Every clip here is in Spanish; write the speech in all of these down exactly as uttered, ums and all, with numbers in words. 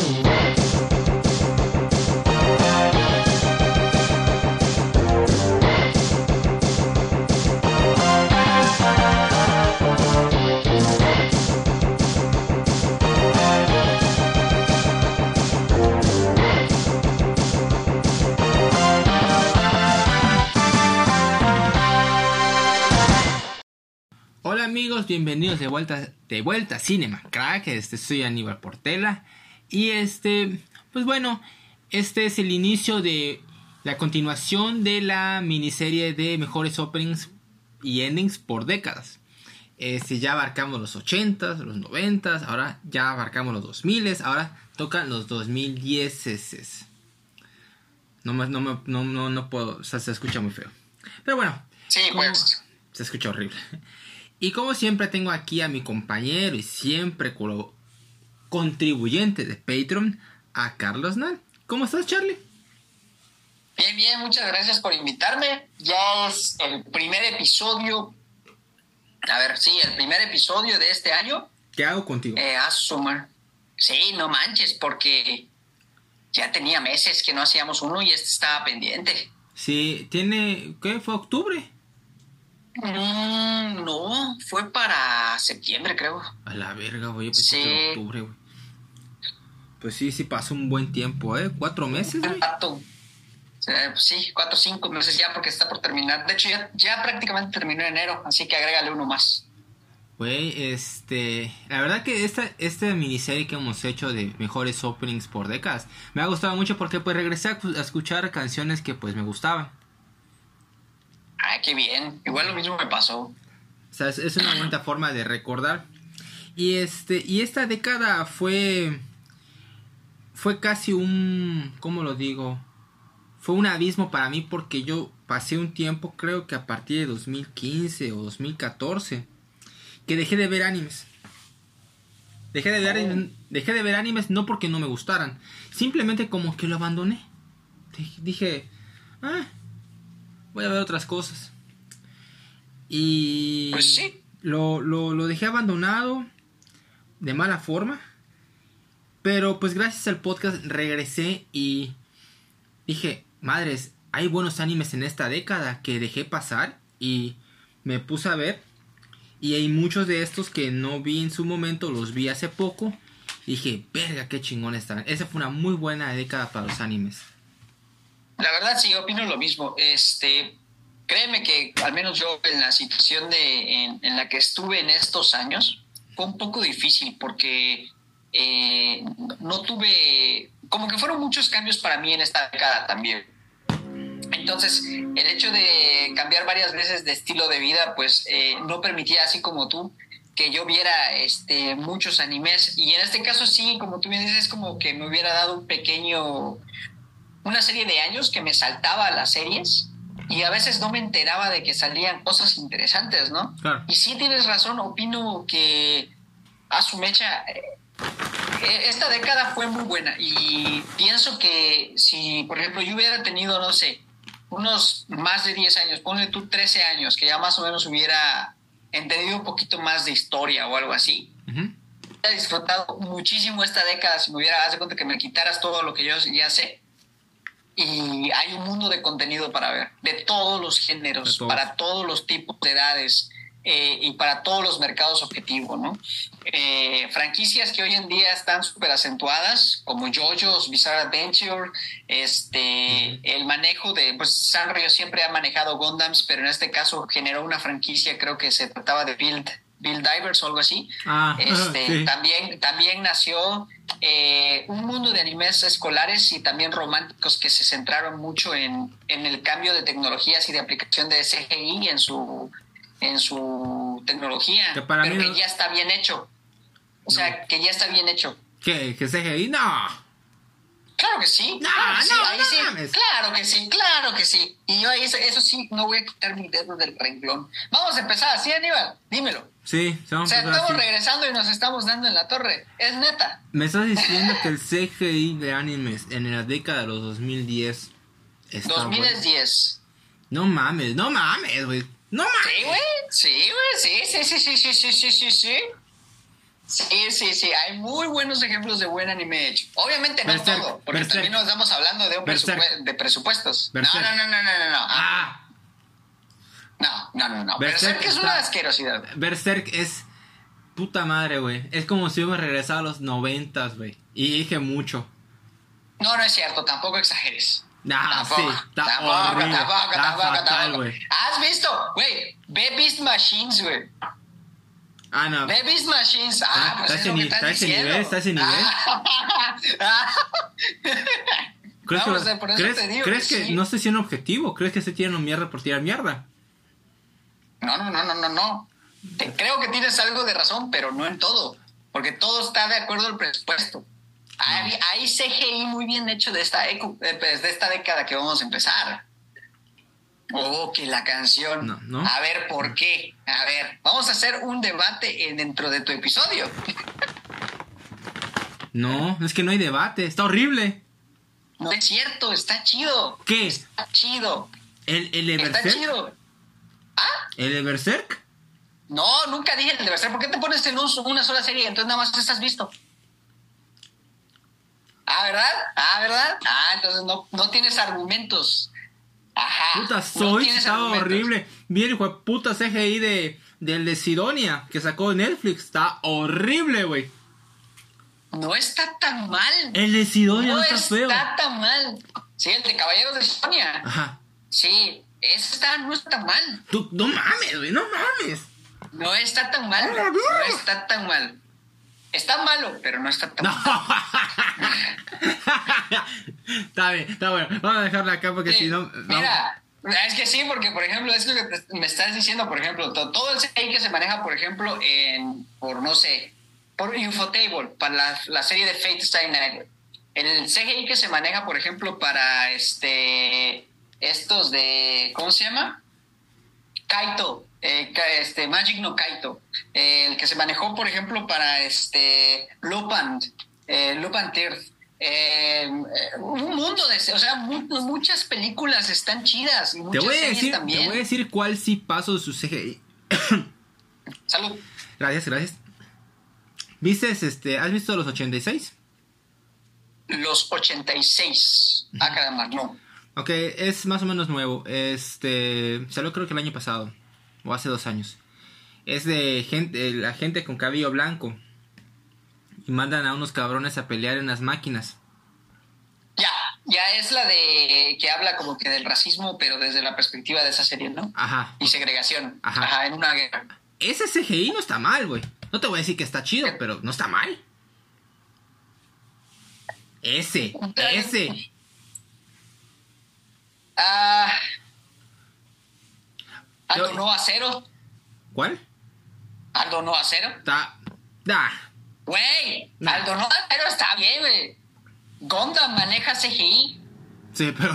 Hola amigos, bienvenidos de vuelta de vuelta a Cinema Crack. Este soy Aníbal Portela y este, pues bueno, este es el inicio de la continuación de la miniserie de mejores openings y endings por décadas. Este, ya abarcamos los ochentas, los noventas, ahora ya abarcamos los dos miles, ahora tocan los dos mil diez. No me, no me, no, no, no puedo, o sea, se escucha muy feo. Pero bueno, sí, como, pues se escucha horrible. Y como siempre tengo aquí a mi compañero y siempre contribuyente de Patreon, a Carlos Nal. ¿Cómo estás, Charlie? Bien, bien, muchas gracias por invitarme. Ya es el primer episodio, a ver, sí, el primer episodio de este año. ¿Qué hago contigo? Eh, a sumar. Sí, no manches, porque ya tenía meses que no hacíamos uno y este estaba pendiente. Sí, tiene, ¿qué? ¿Fue octubre? Mm, no, fue para septiembre, creo. A la verga, güey, yo pensé Sí. que era octubre, güey. Pues sí, sí pasó un buen tiempo, ¿eh? ¿Cuatro meses, güey? Rato. Eh, pues sí, cuatro o cinco meses ya porque está por terminar. De hecho, ya, ya prácticamente terminó enero, así que agrégale uno más. Güey, este... La verdad que esta, esta miniserie que hemos hecho de mejores openings por décadas me ha gustado mucho porque pues regresé a, a escuchar canciones que pues me gustaban. Ay, qué bien. Igual lo mismo me pasó. O sea, es, es una bonita forma de recordar. Y este y esta década fue fue casi un, ¿cómo lo digo? Fue un abismo para mí porque yo pasé un tiempo, creo que a partir de dos mil quince o dos mil catorce, que dejé de ver animes. Dejé de ver Oh. animes, dejé de ver animes no porque no me gustaran, simplemente como que lo abandoné. Dije, ah, voy a ver otras cosas. Y Pues sí. lo, lo, lo dejé abandonado de mala forma. Pero pues gracias al podcast regresé y dije, madres, hay buenos animes en esta década que dejé pasar y me puse a ver. Y hay muchos de estos que no vi en su momento, los vi hace poco. Y dije, verga, qué chingón están. Esa fue una muy buena década para los animes. La verdad sí, opino lo mismo. Este, créeme que al menos yo en la situación de en, en la que estuve en estos años fue un poco difícil porque eh, no tuve, como que fueron muchos cambios para mí en esta década también. Entonces, el hecho de cambiar varias veces de estilo de vida, pues eh, no permitía, así como tú, que yo viera este, muchos animes. Y en este caso sí, como tú bien dices, es como que me hubiera dado un pequeño, una serie de años que me saltaba las series y a veces no me enteraba de que salían cosas interesantes, ¿no? Claro. Y sí tienes razón, opino que a su mecha... Eh, esta década fue muy buena y pienso que si, por ejemplo, yo hubiera tenido, no sé, unos más de diez años, ponle tú trece años, que ya más o menos hubiera entendido un poquito más de historia o algo así. Uh-huh. Hubiera disfrutado muchísimo esta década si me hubiera dado cuenta que me quitaras todo lo que yo ya sé. Y hay un mundo de contenido para ver, de todos los géneros, todos. para todos los tipos de edades. Eh, y para todos los mercados objetivos, ¿no? Eh, franquicias que hoy en día están súper acentuadas, como JoJo's Bizarre Adventure, este, uh-huh. el manejo de, pues Sanrio siempre ha manejado Gundams, pero en este caso generó una franquicia, creo que se trataba de Build, Build Divers o algo así. Ah, este, sí. también, también nació eh, un mundo de animes escolares y también románticos que se centraron mucho en, en el cambio de tecnologías y de aplicación de C G I en su en su tecnología, que para pero mí que no... ya está bien hecho. O no. sea, que ya está bien hecho. ¿Qué? ¿Que C G I? No. Claro que sí. No, claro que sí, no, ahí no sí. mames. Claro que sí, claro que sí. Y yo ahí, eso, eso sí, no voy a quitar mi dedo del renglón. Vamos a empezar así, Aníbal. Dímelo. Sí, vamos o sea, a empezar estamos así. regresando y nos estamos dando en la torre. Es neta. Me estás diciendo que el C G I de animes en la década de los dos mil diez está dos mil bueno. diez. No mames, no mames, güey. No mames. Sí, güey. Sí, güey. Sí, sí, sí, sí, sí, sí, sí, sí, sí. Sí, sí, sí, hay muy buenos ejemplos de buen anime hecho. Obviamente no Berserk, todo, porque Berserk. también nos estamos hablando de, un Berserk. presupue- de presupuestos. No, Berserk. no, no, no, no, no, no. Ah, No, no, no, no. Berserk Berserk es está- una asquerosidad. Berserk es puta madre, güey. Es como si hubiera regresado a los noventas, güey. Y dije mucho. No, no es cierto, tampoco exageres. Nah, Tampoco, sí, está tampoco, horrible, tampoco, está tampoco, fatal, tampoco. güey. ¿Has visto? Güey, ve Beast Machines, güey. Ah, no. Ve Beast Machines. Ah, Está- pues está es ese lo que ni- estás está ese diciendo. nivel, está ese nivel. Ah. ¿Crees, No, que, o sea, por eso ¿crees, te digo ¿crees que que sí. no estoy siendo objetivo? ¿Crees que estoy tirando mierda por tirar mierda? No, no, no, no, no, no. Te- creo que tienes algo de razón, pero no en todo. Porque todo está de acuerdo al presupuesto. Hay, hay C G I muy bien hecho de esta, eco- eh, pues, de esta década que vamos a empezar. Oh, que la canción. No, no. A ver, ¿por qué? A ver, vamos a hacer un debate eh, dentro de tu episodio. No, es que no hay debate. Está horrible. No es cierto, está chido. ¿Qué? Está chido. ¿El, el de Está Berserk? chido. ¿Ah? ¿El de Berserk? No, nunca dije el de Berserk. ¿Por qué te pones en un- una sola serie y entonces nada más estás visto? Ah, ¿verdad? Ah, ¿verdad? Ah, entonces no, no tienes argumentos. Ajá. Puta, no Zoid tienes estaba argumentos. horrible. Bien, hijo de puta C G I de, del de Sidonia que sacó Netflix. Está horrible, güey. No está tan mal. El de Sidonia no, no está feo. está tan mal. Sí, el de Caballeros de Sonia. Ajá. Sí, ese está, no está mal. Tú, no mames, güey, no mames. No está tan mal. ¡A la No verga! está tan mal. Está malo, pero no está tan No. mal. Está bien, está bueno. Vamos a dejarla acá porque Sí, si no. mira, es que sí, porque por ejemplo, es lo que te- me estás diciendo, por ejemplo, to- todo el C G I que se maneja, por ejemplo, en, por no sé, por Infotable, para la, la serie de Fate Stay Night. El C G I que se maneja, por ejemplo, para este, estos de, ¿cómo se llama? Kaito, eh, Ka- este, Magic no Kaito, eh, el que se manejó, por ejemplo, para este, Lupin, eh, Lupin Tears. Eh, eh, un mundo de, o sea, mu- muchas películas están chidas y Te muchas voy, a series decir, te también. voy a decir cuál sí paso de su C G I. Salud. Gracias, gracias. ¿Viste este? ¿Has visto los ochenta y seis? Los ochenta y seis. Ah, caramba, no. Ok, es más o menos nuevo. Este salió creo que el año pasado o hace dos años. Es de gente, la gente con cabello blanco y mandan a unos cabrones a pelear en las máquinas. Ya, ya es la de que habla como que del racismo, pero desde la perspectiva de esa serie, ¿no? Ajá. Y segregación. Ajá. Ajá, en una guerra. Ese C G I no está mal, güey. No te voy a decir que está chido, pero no está mal. Ese, ese. Ah. Aldo Yo- no acero. ¿Cuál? Aldo no acero. Está. Da. Güey, No. Aldo no acero está bien, güey. Gundam maneja C G I. Sí, pero.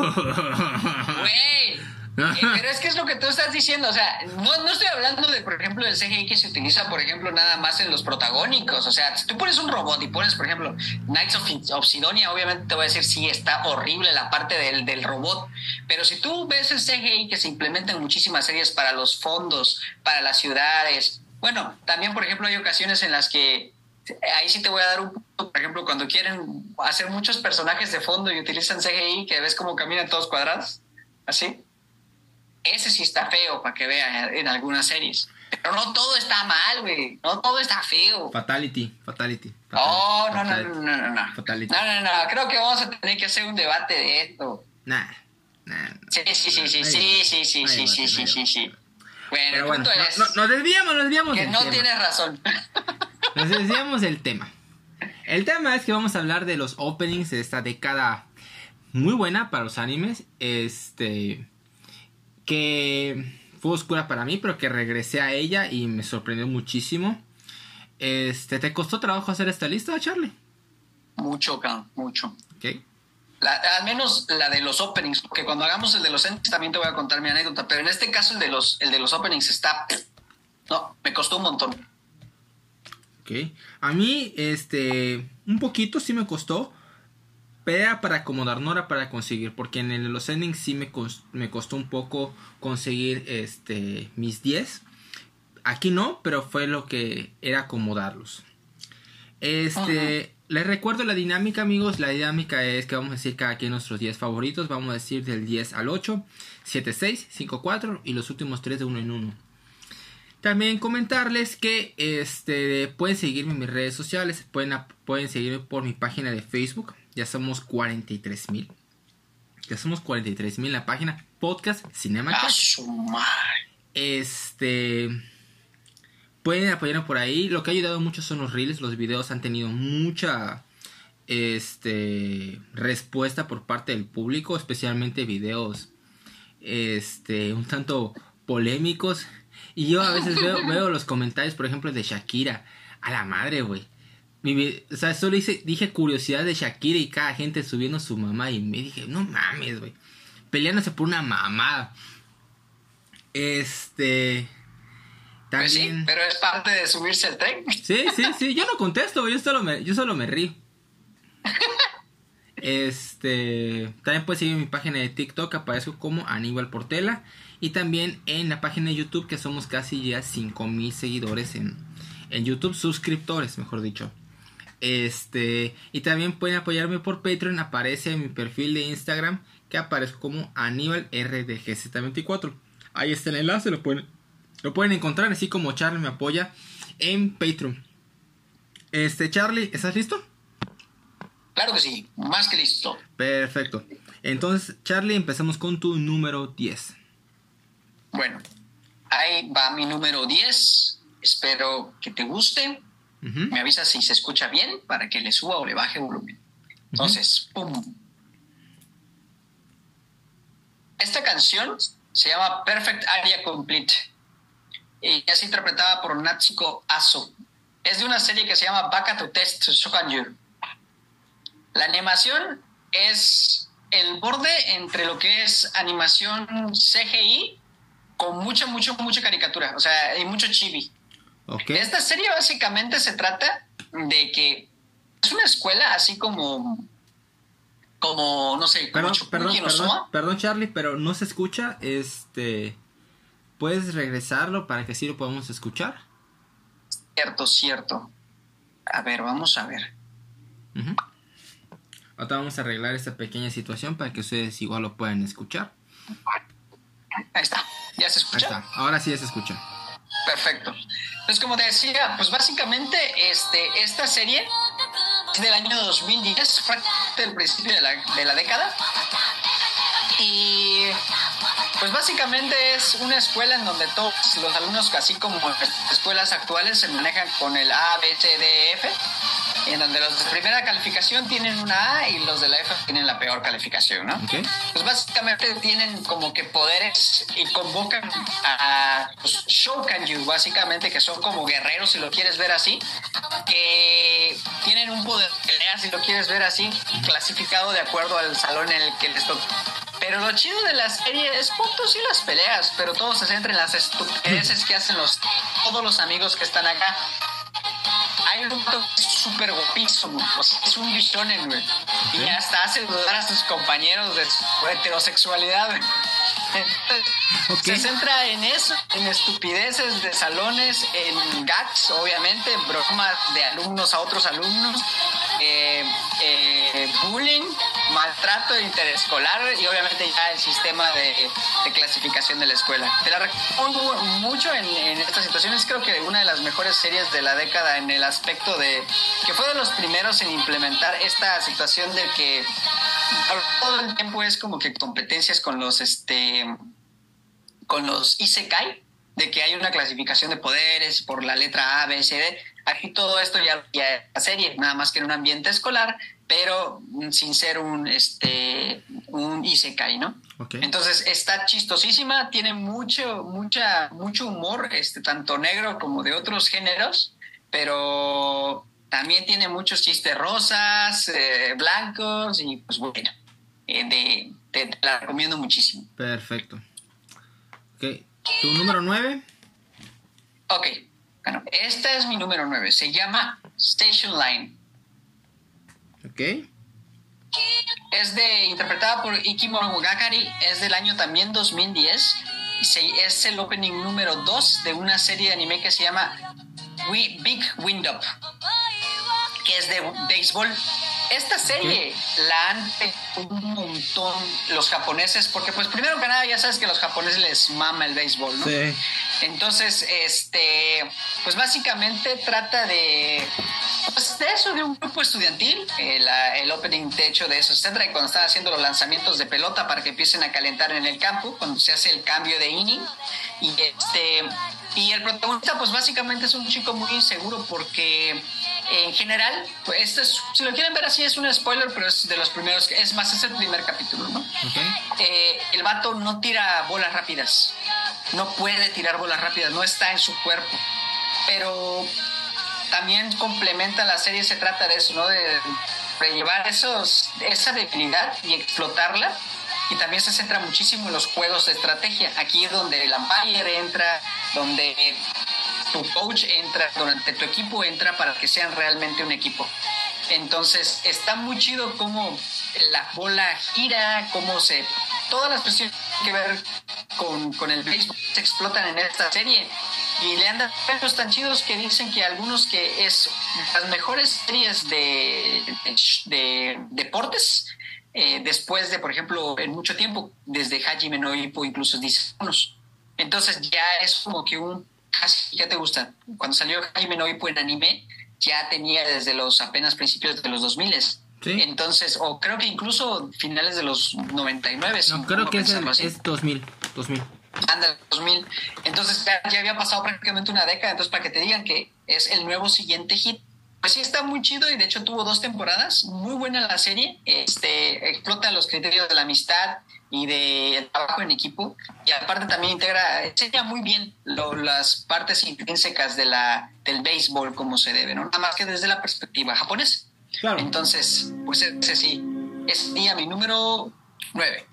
Güey. Eh, pero es que es lo que tú estás diciendo, o sea, no, no estoy hablando de, por ejemplo, del C G I que se utiliza, por ejemplo, nada más en los protagónicos, o sea, si tú pones un robot y pones, por ejemplo, Knights of, of Sidonia, obviamente te voy a decir, sí, está horrible la parte del, del robot, pero si tú ves el C G I que se implementa en muchísimas series para los fondos, para las ciudades, bueno, también, por ejemplo, hay ocasiones en las que ahí sí te voy a dar un punto, por ejemplo, cuando quieren hacer muchos personajes de fondo y utilizan C G I, que ves cómo caminan todos cuadrados, así. Ese sí está feo para que vean en algunas series. Pero no todo está mal, güey. No todo está feo. Fatality, fatality. fatality Oh, no, no, fatality. no, no, no, no. Fatality. No, no, no. Creo que vamos a tener que hacer un debate de esto. Nah, nah. Sí, sí, sí, sí, No hay sí, debate, sí, sí, no hay sí, debate, sí, no sí, hay sí, sí. Bueno, Pero el bueno, punto no, es no, nos desviamos, nos desviamos que del no tema. tienes razón. Nos desviamos del tema. El tema es que vamos a hablar de los openings de esta década muy buena para los animes. Este. Que fue oscura para mí, pero que regresé a ella y me sorprendió muchísimo. Este, ¿te costó trabajo hacer esta lista, Charlie? Mucho, cabrón, mucho. Ok. La- al menos la de los openings, porque cuando hagamos el de los endings también te voy a contar mi anécdota, pero en este caso el de los, el de los openings está... No, me costó un montón. Ok. A mí, este, un poquito sí me costó, pero era para acomodar, no era para conseguir, porque en el, los endings sí me, cos- me costó un poco conseguir este, mis diez. Aquí no, pero fue lo que era acomodarlos. Este, Ajá. les recuerdo la dinámica, amigos. La dinámica es que vamos a decir cada quien nuestros diez favoritos. Vamos a decir del diez al ocho, siete, seis, cinco, cuatro y los últimos tres de uno en uno. También comentarles que este, pueden seguirme en mis redes sociales. Pueden, pueden seguirme por mi página de Facebook. Ya somos cuarenta y tres mil. Ya somos cuarenta y tres mil en la página Podcast Cinema. ¡A su madre! Este... Pueden apoyarme por ahí. Lo que ha ayudado mucho son los reels. Los videos han tenido mucha este, respuesta por parte del público. Especialmente videos este, un tanto polémicos. Y yo a veces veo, veo los comentarios, por ejemplo, de Shakira. A la madre, güey. O sea, solo hice, dije curiosidad de Shakira y cada gente subiendo su mamá. Y me dije, no mames, güey. Peleándose por una mamada. Este... También... Pues sí, pero es parte de subirse al tren. Sí, sí, sí. Yo no contesto, güey. Yo solo me, yo solo me río. Este... También puedes seguir mi página de TikTok. Aparezco como Aníbal Portela. Y también en la página de YouTube, que somos casi ya cinco mil seguidores en, en YouTube. Suscriptores, mejor dicho. Este... Y también pueden apoyarme por Patreon. Aparece en mi perfil de Instagram, que aparezco como Aníbal R D G Z veinticuatro. Ahí está el enlace, lo pueden, lo pueden encontrar. Así como Charlie me apoya en Patreon. Este, Charlie, ¿estás listo? Claro que sí, más que listo. Perfecto. Entonces, Charlie, empezamos con tu número diez. Bueno, ahí va mi número diez. Espero que te guste. Uh-huh. Me avisas si se escucha bien para que le suba o le baje volumen. Entonces, uh-huh. ¡Pum! Esta canción se llama Perfect Area Complete y es interpretada por Natsuko Aso. Es de una serie que se llama Baka to Test Shokanju. La animación es el borde entre lo que es animación C G I con mucha, mucha, mucha caricatura. O sea, hay mucho chibi. Okay. Esta serie básicamente se trata de que es una escuela así como... como, no sé, como perdón, perdón, no perdón, perdón, Charlie, pero no se escucha. Este, ¿puedes regresarlo para que así lo podamos escuchar? Cierto, cierto. A ver, vamos a ver. Uh-huh. Ahora vamos a arreglar esta pequeña situación para que ustedes igual lo puedan escuchar. Ahí está, ¿ya se escucha? Ahí está, ahora sí ya se escucha. Perfecto. Pues como te decía, pues básicamente este, esta serie es del año dos mil diez, fue del principio de la, de la década. Y pues básicamente es una escuela en donde todos los alumnos, así como en las escuelas actuales, se manejan con el A, B, C, D, F, en donde los de primera calificación tienen una A y los de la F tienen la peor calificación, ¿no? Okay. Pues básicamente tienen como que poderes y convocan a pues, Shokanju, básicamente, que son como guerreros, si lo quieres ver así, que tienen un poder de pelea, si lo quieres ver así, clasificado de acuerdo al salón en el que les toca. Pero lo chido de la serie es puntos y las peleas, pero todo se centra en las estupideces que hacen los todos los amigos que están acá. Hay un punto que es súper guapísimo, o sea, es un bichonen, güey. Y hasta hace dudar a sus compañeros de su heterosexualidad, güey. Entonces, okay. Se centra en eso, en estupideces de salones, en gags, obviamente, bromas de alumnos a otros alumnos, eh, eh, bullying, maltrato interescolar y obviamente ya el sistema de, de clasificación de la escuela. Te la recomiendo mucho en, en estas situaciones. Creo que una de las mejores series de la década en el aspecto de que fue de los primeros en implementar esta situación de que todo el tiempo es como que competencias con los este con los isekai, de que hay una clasificación de poderes por la letra A, B, C, D. Aquí todo esto ya, ya es la serie, nada más que en un ambiente escolar, pero sin ser un este un isekai, ¿no? Okay. Entonces está chistosísima, tiene mucho mucha mucho humor, este tanto negro como de otros géneros, pero también tiene muchos chistes rosas, eh, blancos y pues bueno, eh, de, te, te la recomiendo muchísimo. Perfecto. Okay. ¿Tu número nueve? Ok, bueno, esta es mi número nueve. Se llama Station Line. Ok. Es de, interpretada por Iki Monogatari, es del año también dos mil diez. Y se, es el opening número dos de una serie de anime que se llama We, Big Wind Up. que es de béisbol. Esta serie okay. la han hecho un montón los japoneses, porque pues primero que nada ya sabes que a los japoneses les mama el béisbol, ¿no? Sí. Entonces, este, pues básicamente trata de, pues de eso, de un grupo estudiantil. El, el opening de hecho de eso se trata de cuando están haciendo los lanzamientos de pelota para que empiecen a calentar en el campo, cuando se hace el cambio de inning. Y este, y el protagonista pues básicamente es un chico muy inseguro porque en general, pues este es, si lo quieren ver así es un spoiler, pero es de los primeros, es más, es el primer capítulo, ¿no? Okay. Eh, el vato no tira bolas rápidas, no puede tirar bolas rápidas, no está en su cuerpo, pero también complementa la serie, se trata de eso, ¿no? De, de llevar esos, esa debilidad y explotarla. Y también se centra muchísimo en los juegos de estrategia. Aquí es donde el umpire entra, donde tu coach entra, donde tu equipo entra para que sean realmente un equipo. Entonces está muy chido cómo la bola gira, cómo se... Todas las cuestiones que ver con, con el béisbol se explotan en esta serie. Y le han dado efectos tan chidos que dicen que algunos que es las mejores series de, de, de deportes... Eh, después de, por ejemplo, en mucho tiempo, desde Hajime no Ippo, incluso dice unos. Entonces ya es como que un casi, ¿qué te gusta? Cuando salió Hajime no Ippo en anime, ya tenía desde los apenas principios de los dos mil. ¿Sí? Entonces, o creo que incluso finales de los noventa y nueve. No, creo que es, el, es dos mil. Anda, dos mil. Entonces ya, ya había pasado prácticamente una década. Entonces, para que te digan que es el nuevo siguiente hit. Pues sí, está muy chido y de hecho tuvo dos temporadas, muy buena la serie, este, explota los criterios de la amistad y del trabajo en equipo y aparte también integra, enseña muy bien lo, las partes intrínsecas de la, del béisbol como se debe, ¿no? Nada más que desde la perspectiva japonesa. Claro. Entonces, pues ese sí, es día mi número nueve.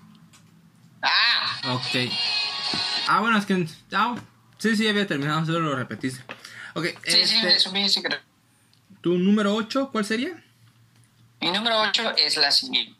¡Ah! Ok. Ah, bueno, es que... Ah, sí, sí, había terminado, solo lo repetiste. Ok. Sí, este... sí, me subí, sí creo. ¿Tu número ocho cuál sería? Mi número ocho es la siguiente.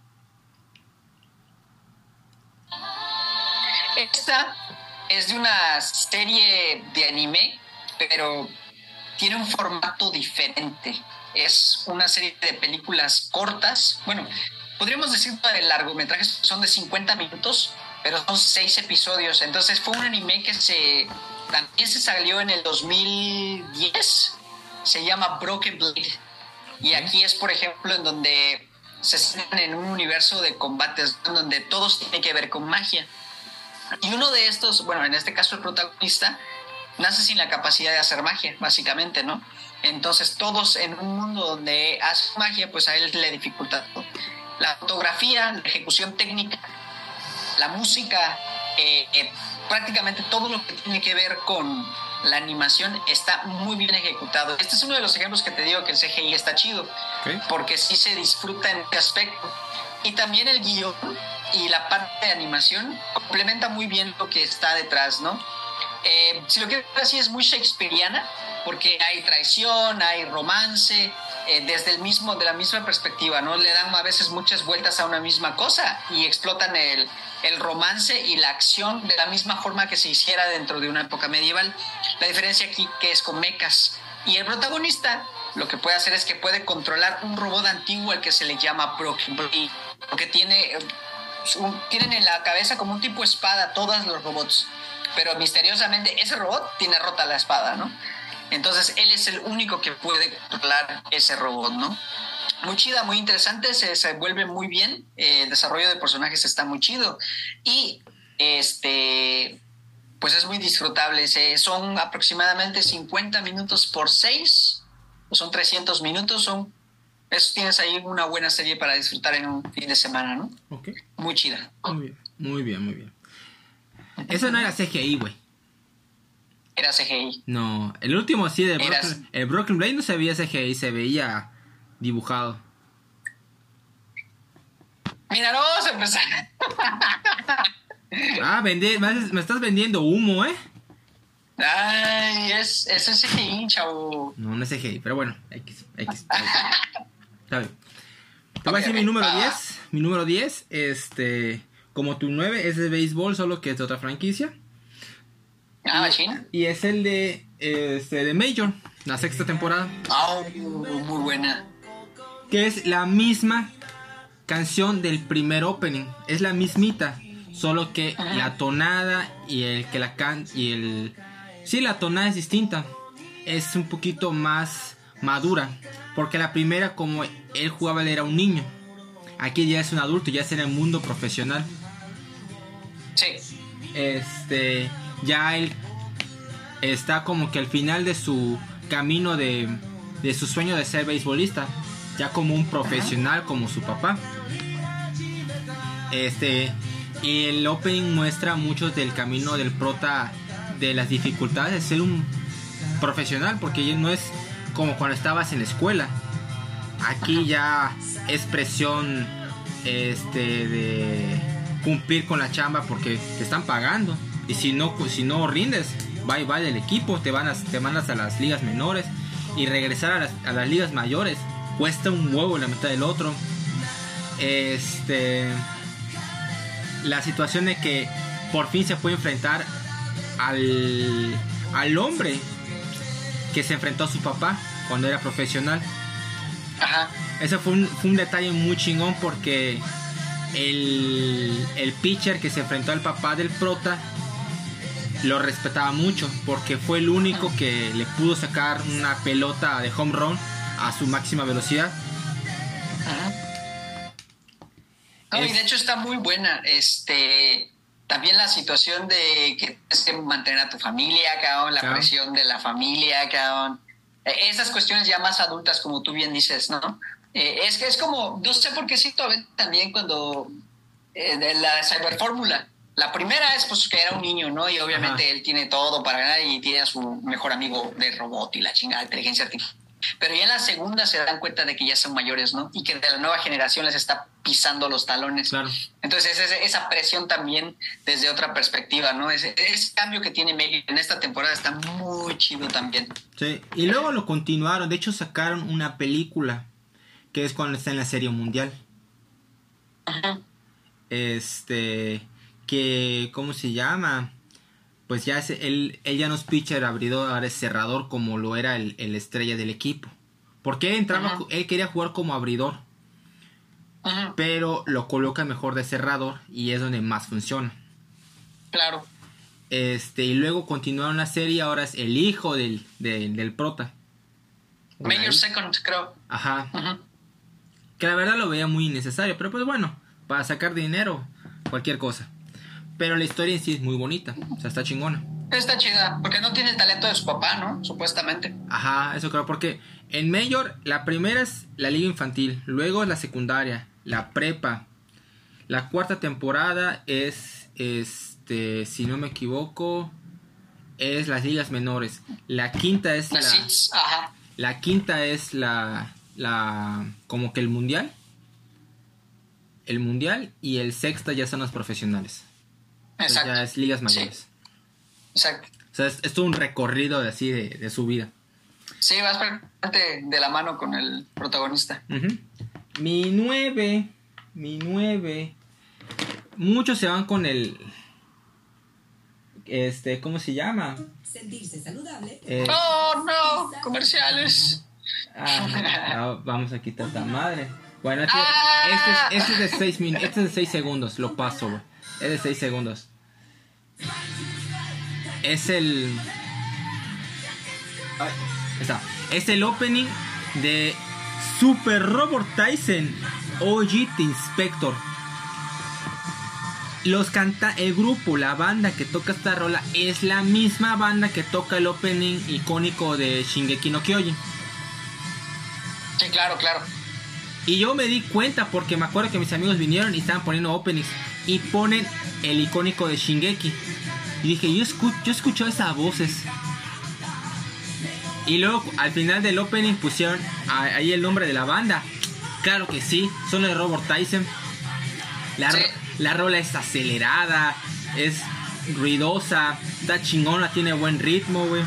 Esta es de una serie de anime, pero tiene un formato diferente. Es una serie de películas cortas. Bueno, podríamos decir de largometrajes, son de cincuenta minutos, pero son seis episodios. Entonces fue un anime que se también se salió en el dos mil diez. Se llama Broken Blade. Y aquí es, por ejemplo, en donde se centran en un universo de combates donde todos tienen que ver con magia. Y uno de estos, bueno, en este caso el protagonista, nace sin la capacidad de hacer magia, básicamente, ¿no? Entonces todos en un mundo donde hace magia, pues a él le dificulta todo. La fotografía, la ejecución técnica, la música, eh, eh, prácticamente todo lo que tiene que ver con la animación está muy bien ejecutado. Este es uno de los ejemplos que te digo que el C G I está chido, okay, porque sí se disfruta en este aspecto. Y también el guión y la parte de animación complementa muy bien lo que está detrás, ¿no? Eh, si lo quieres ver así, es muy shakespeariana, porque hay traición, hay romance, eh, desde el mismo, de la misma perspectiva, ¿no? Le dan a veces muchas vueltas a una misma cosa y explotan el, el romance y la acción de la misma forma que se hiciera dentro de una época medieval. La diferencia aquí que es con mechas. Y el protagonista lo que puede hacer es que puede controlar un robot antiguo al que se le llama Broken Blade, porque tiene, un, tienen en la cabeza como un tipo espada todos los robots, pero misteriosamente ese robot tiene rota la espada, ¿no? Entonces él es el único que puede controlar ese robot, ¿no? Muy chida, muy interesante, se, se vuelve muy bien, eh, el desarrollo de personajes está muy chido y este pues es muy disfrutable. Se, son aproximadamente cincuenta minutos por seis, son trescientos minutos, son eso, tienes ahí una buena serie para disfrutar en un fin de semana, ¿no? Okay. Muy chida. Muy bien, muy bien, muy bien. Eso no era C G I, güey. Era C G I. No, el último sí de Eras... Broken, el Broken Blade no se veía C G I, se veía dibujado. Mira, no vamos a empezar. Ah, vende, me estás vendiendo humo, ¿eh? Ay, es, es C G I, chavo. No, no es C G I, pero bueno, X, X. Está bien. Te voy a decir mi número diez. Mi número diez, este, como tu nueve, es de béisbol, solo que es de otra franquicia. Ah, machín. Y es el de, este, de Major. la sexta temporada. Oh, muy buena. Que es la misma canción del primer opening, es la mismita, solo que uh-huh. la tonada y el que la can y el sí, la tonada es distinta, es un poquito más madura, porque la primera, como él jugaba, él era un niño, aquí ya es un adulto, ya es en el mundo profesional. Sí. Este, ya él está como que al final de su camino de, de su sueño de ser beisbolista, ya como un profesional, uh-huh. como su papá. Este, y el opening muestra mucho del camino del prota, de las dificultades de ser un profesional, porque no es como cuando estabas en la escuela. Aquí uh-huh. ya es presión este de cumplir con la chamba porque te están pagando, y si no si no rindes, bye bye del equipo, te van a, te mandas a las ligas menores, y regresar a las, a las ligas mayores cuesta un huevo la mitad del otro. Este, la situación de que por fin se puede enfrentar al, al hombre que se enfrentó a su papá cuando era profesional. Ajá. Ese fue un, fue un detalle muy chingón, porque el, el pitcher que se enfrentó al papá del prota lo respetaba mucho, porque fue el único que le pudo sacar una pelota de home run a su máxima velocidad. Ajá. No, es... y de hecho está muy buena. Este, también la situación de que tienes que mantener a tu familia, cabrón, la claro. presión de la familia, cabrón. Esas cuestiones ya más adultas, como tú bien dices, ¿no? Eh, es que es como, no sé por qué siento a veces también cuando eh, de la Cyberfórmula. La primera es pues que era un niño, ¿no? Y obviamente Ajá. él tiene todo para ganar y tiene a su mejor amigo de robot y la chingada de inteligencia artificial. Pero ya en la segunda se dan cuenta de que ya son mayores, ¿no? Y que de la nueva generación les está pisando los talones. Claro. Entonces es, esa presión también desde otra perspectiva, ¿no? Ese, ese cambio que tiene Megan en esta temporada está muy chido también. Sí, y luego lo continuaron. De hecho sacaron una película que es cuando está en la Serie Mundial. Ajá. Este, que, ¿cómo se llama? Pues ya es, él, él ya no es pitcher abridor, ahora es cerrador, como lo era el, el estrella del equipo. Porque él entraba, uh-huh. él quería jugar como abridor, uh-huh. pero lo coloca mejor de cerrador y es donde más funciona. Claro. Este, y luego continuaron la serie, ahora es el hijo del, del, del prota. Major Second, creo. Ajá. Uh-huh. Que la verdad lo veía muy innecesario, pero pues bueno, para sacar dinero, cualquier cosa. Pero la historia en sí es muy bonita, o sea, está chingona. Está chida, porque no tiene el talento de su papá, ¿no? Supuestamente. Ajá, eso creo, porque en Major la primera es la liga infantil, luego es la secundaria, la prepa. La cuarta temporada es, este, si no me equivoco, es las ligas menores. La quinta es la... la Seeds, ajá. La quinta es la, la, como que el mundial. El mundial y el sexta ya son los profesionales. Exacto. Ya es ligas mayores. Sí. Exacto. O sea, es, es todo un recorrido de así de, de su vida. Sí, vas prácticamente de la mano con el protagonista. Uh-huh. Mi nueve, mi nueve. Muchos se van con el, este, ¿cómo se llama? Sentirse saludable. Eh, oh, no, comerciales. Ah, vamos a quitar esta madre. Bueno, este, ah. este, es, este es de seis min- este es de seis segundos, lo paso, güey. Es de seis segundos. Es el... Ay, está. Es el opening de Super Robot Tyson O G The Inspector. Los canta el grupo, la banda que toca esta rola es la misma banda que toca el opening icónico de Shingeki no Kyojin. Sí, claro, claro. Y yo me di cuenta porque me acuerdo que mis amigos vinieron y estaban poniendo openings y ponen el icónico de Shingeki. Y dije, yo, escu- yo escucho esas voces. Y luego al final del opening pusieron ahí el nombre de la banda. Claro que sí, son los de Robot Tyson. La, sí. la rola es acelerada, es ruidosa, está chingona, tiene buen ritmo, güey.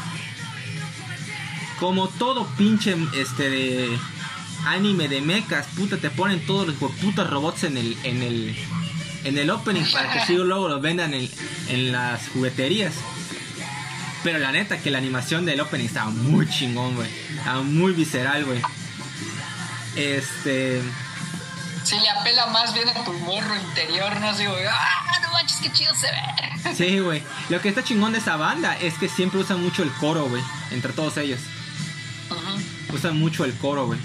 Como todo pinche este de anime de mechas, puta, te ponen todos los putos robots en el en el en el opening para que si luego los vendan en, en las jugueterías. Pero la neta que la animación del opening estaba muy chingón, güey. Estaba muy visceral, güey. Este... Sí, le apela más bien a tu morro interior, ¿no? Así, güey, ¡ah, no manches, qué chido se ve! Sí, güey. Lo que está chingón de esa banda es que siempre usan mucho el coro, güey. Entre todos ellos. Uh-huh. Usan mucho el coro, güey.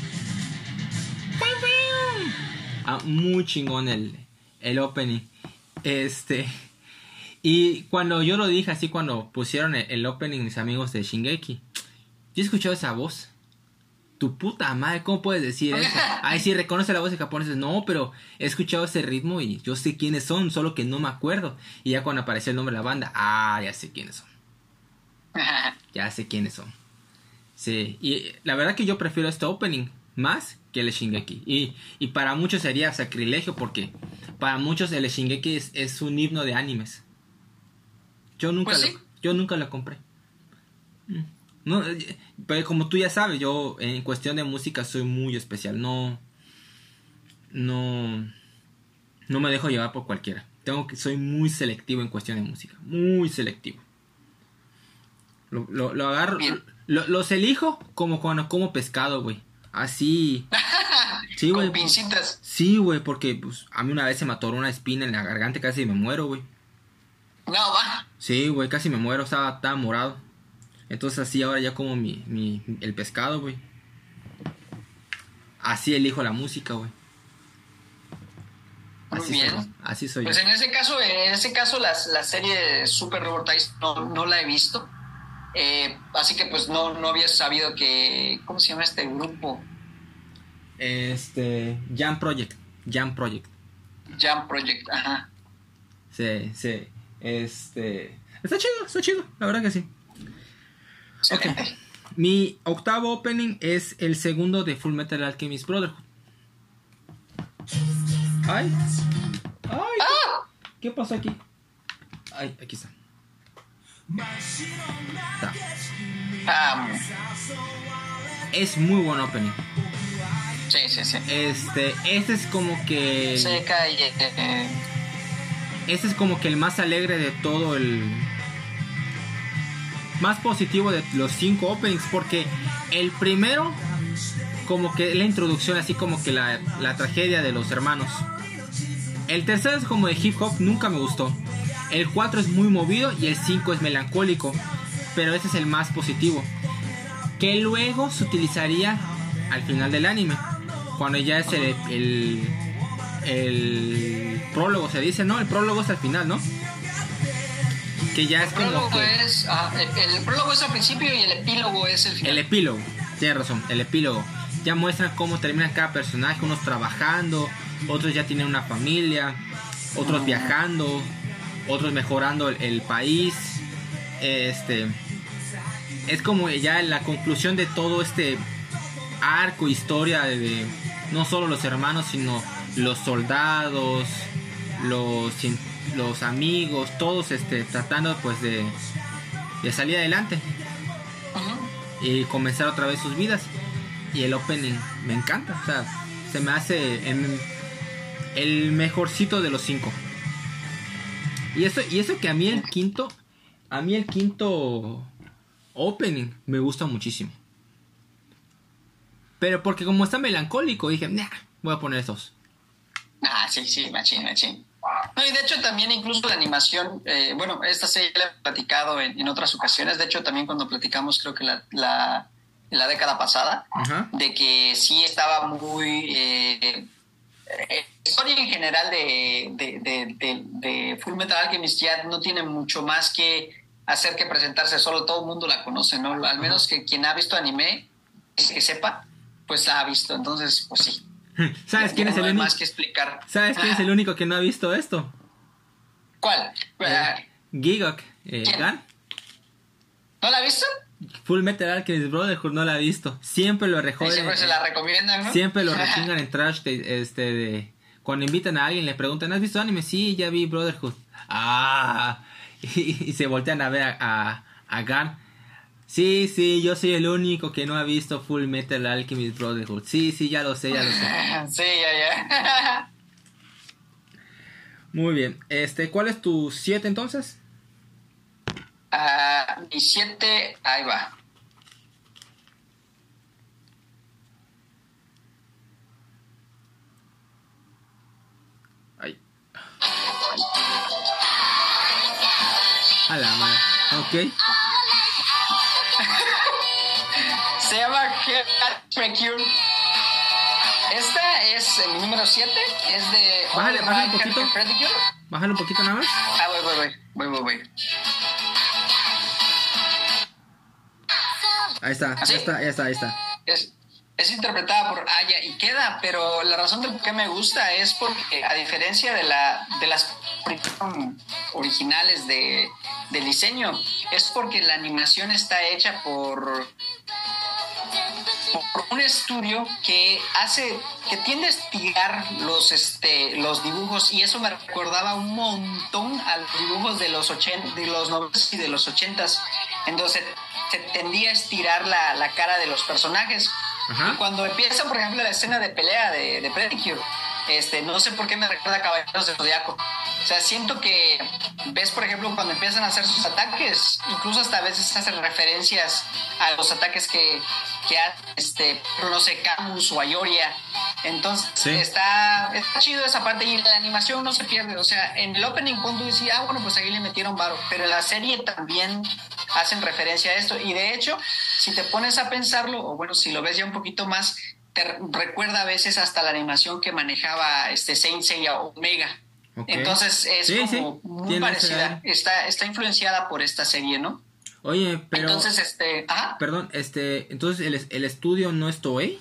Ah, muy chingón el, el opening. Este... Y cuando yo lo dije así, cuando pusieron el, el opening mis amigos de Shingeki, yo he escuchado esa voz. Tu puta madre, ¿cómo puedes decir eso? Ay, sí, reconoce la voz de japoneses. No, pero he escuchado ese ritmo y yo sé quiénes son, solo que no me acuerdo. Y ya cuando apareció el nombre de la banda, ah, ya sé quiénes son. Ya sé quiénes son. Sí, y la verdad que yo prefiero este opening más que el de Shingeki. Y, y para muchos sería sacrilegio porque para muchos el de Shingeki es, es un himno de animes. Yo nunca, pues sí. lo, yo nunca lo compré. No, pero como tú ya sabes, yo en cuestión de música soy muy especial. No, no, no me dejo llevar por cualquiera. Tengo que, soy muy selectivo en cuestión de música, muy selectivo. Lo, lo, lo agarro, lo, los elijo como cuando como pescado, güey. Así. Sí, güey. Con pincitas. Sí, güey, porque pues, a mí una vez se me atoró una espina en la garganta, casi me muero, güey. No, va. Sí, güey, casi me muero, estaba, estaba morado. Entonces así ahora ya como mi, mi el pescado, güey. Así elijo la música, güey. Muy bien. Soy, así soy pues yo. en ese caso, en ese caso la, la serie Super Robot Tyson no, no la he visto. Eh, así que pues no, no había sabido que... ¿Cómo se llama este grupo? Este... Jam Project. Jam Project. Jam Project, ajá. Sí, sí. Este... Está chido, está chido, la verdad que sí. Okay. Mi octavo opening es el segundo de Full Metal Alchemist Brotherhood. Ay. Ay. ¡Ah! ¿Qué pasó aquí? Ay, aquí está. Está. Um, es muy buen opening. Sí, sí, sí. Este, este es como que... Seca y... Eh, este es como que el más alegre de todo el... más positivo de los cinco openings, porque el primero como que la introducción, así como que la, la tragedia de los hermanos. El tercero es como de hip hop, nunca me gustó. El cuatro es muy movido y el cinco es melancólico, pero ese es el más positivo, que luego se utilizaría al final del anime, cuando ya es el, el, el prólogo, se dice, ¿no? El prólogo es al final, ¿no? Que ya es el prólogo como que... es, ah, el, el prólogo es al principio y el epílogo es el final. El epílogo, tienes razón, el epílogo. Ya muestran cómo termina cada personaje, unos trabajando, otros ya tienen una familia, otros viajando, otros mejorando el, el país. Este es como ya la conclusión de todo este arco, historia de, de no solo los hermanos, sino los soldados, los los amigos, todos este tratando pues de, de salir adelante. Uh-huh. Y comenzar otra vez sus vidas. Y el opening me encanta, o sea, se me hace el, el mejorcito de los cinco. Y eso, y eso que a mí el quinto, a mí el quinto opening me gusta muchísimo. Pero porque como está melancólico, dije, nah, voy a poner estos. Ah, sí, sí, machín, machín. No, y de hecho también incluso la animación, eh, bueno, esta serie la he platicado en, en otras ocasiones, de hecho también cuando platicamos creo que la, la, en la década pasada, uh-huh. de que sí estaba muy... Eh, eh, historia en general de, de, de, de, de Full Metal Alchemist ya no tiene mucho más que hacer que presentarse, solo todo el mundo la conoce, ¿no? Al menos que quien ha visto anime, que sepa, pues la ha visto, entonces pues sí. ¿Sabes quién no es el hay único? Más que explicar. ¿Sabes quién ah. es el único que no ha visto esto? ¿Cuál? Eh, Gigok. Eh, ¿Gan? ¿No la ha visto? Full Metal Alchemist Brotherhood no la ha visto. Siempre lo rejoden. Siempre se la recomiendan, ¿no? Siempre lo rechingan en trash de, este de cuando invitan a alguien le preguntan, ¿has visto anime? Sí, ya vi Brotherhood. Ah, y, y se voltean a ver a, a, a Gan. Sí, sí, yo soy el único que no ha visto Full Metal Alchemist Brotherhood. Sí, sí, ya lo sé, ya lo sé. Sí, ya, ya. Muy bien. Este, ¿cuál es tu siete entonces? Ah, mi siete, ahí va. Ay. A la madre. Ok. Se llama Heart Precure. Esta es el número siete. Es de. Bájale, bájale un poquito. Precure. Bájale un poquito nada más. Ah, voy, voy, voy. Voy, voy, voy. Ahí está, ¿Así? ya está, ya está, ahí está. Es, es interpretada por Aya y queda, pero la razón de por qué me gusta es porque, a diferencia de la de las originales de, del diseño, es porque la animación está hecha por, por un estudio que hace, que tiende a estirar los este los dibujos, y eso me recordaba un montón a los dibujos de los ochenta, de los noventa y de los ochentas. Entonces se tendía a estirar la, la cara de los personajes. Ajá. Y cuando empieza, por ejemplo, la escena de pelea de, de Precure, este, no sé por qué me recuerda a Caballeros del Zodiaco. O sea, siento que ves, por ejemplo, cuando empiezan a hacer sus ataques, incluso hasta a veces hacen referencias a los ataques que, que hace, este, no sé, Camus o Ayoria. Entonces, sí. está, está chido esa parte, y la animación no se pierde. O sea, en el opening, cuando decía, ah, bueno, pues ahí le metieron varo, pero en la serie también hacen referencia a esto. Y de hecho, si te pones a pensarlo, o bueno, si lo ves ya un poquito más, te recuerda a veces hasta la animación que manejaba este Saint Seiya Omega. Okay. Entonces es sí, como sí. muy parecida. Está, está influenciada por esta serie, ¿no? Oye, pero... Entonces, este... ¿ajá? Perdón, este... Entonces, ¿el, el estudio no es Toei?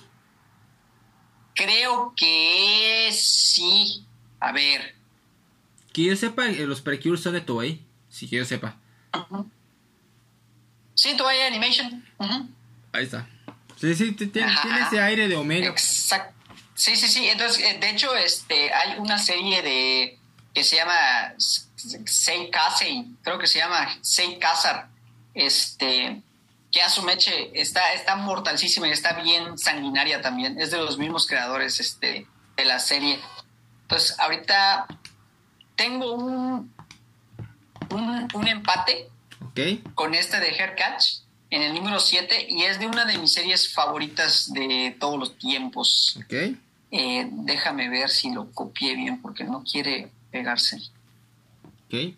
Creo que sí. A ver. Que yo sepa, los Precure son de Toei. Sí, que yo sepa. Uh-huh. Sí, Toei Animation. Uh-huh. Ahí está. Sí, sí, tiene, tiene ese aire de Omega. Exacto. Sí, sí, sí. Entonces, de hecho, este, hay una serie de que se llama Sei Kasei, creo que se llama Sei Kazar, este, que a su meche está, está mortalísima y está bien sanguinaria también. Es de los mismos creadores, este, de la serie. Entonces, ahorita tengo un, un, un empate okay. con este de Haircatch en el número siete, y es de una de mis series favoritas de todos los tiempos. Okay. Eh, déjame ver si lo copié bien, porque no quiere pegarse. Ok.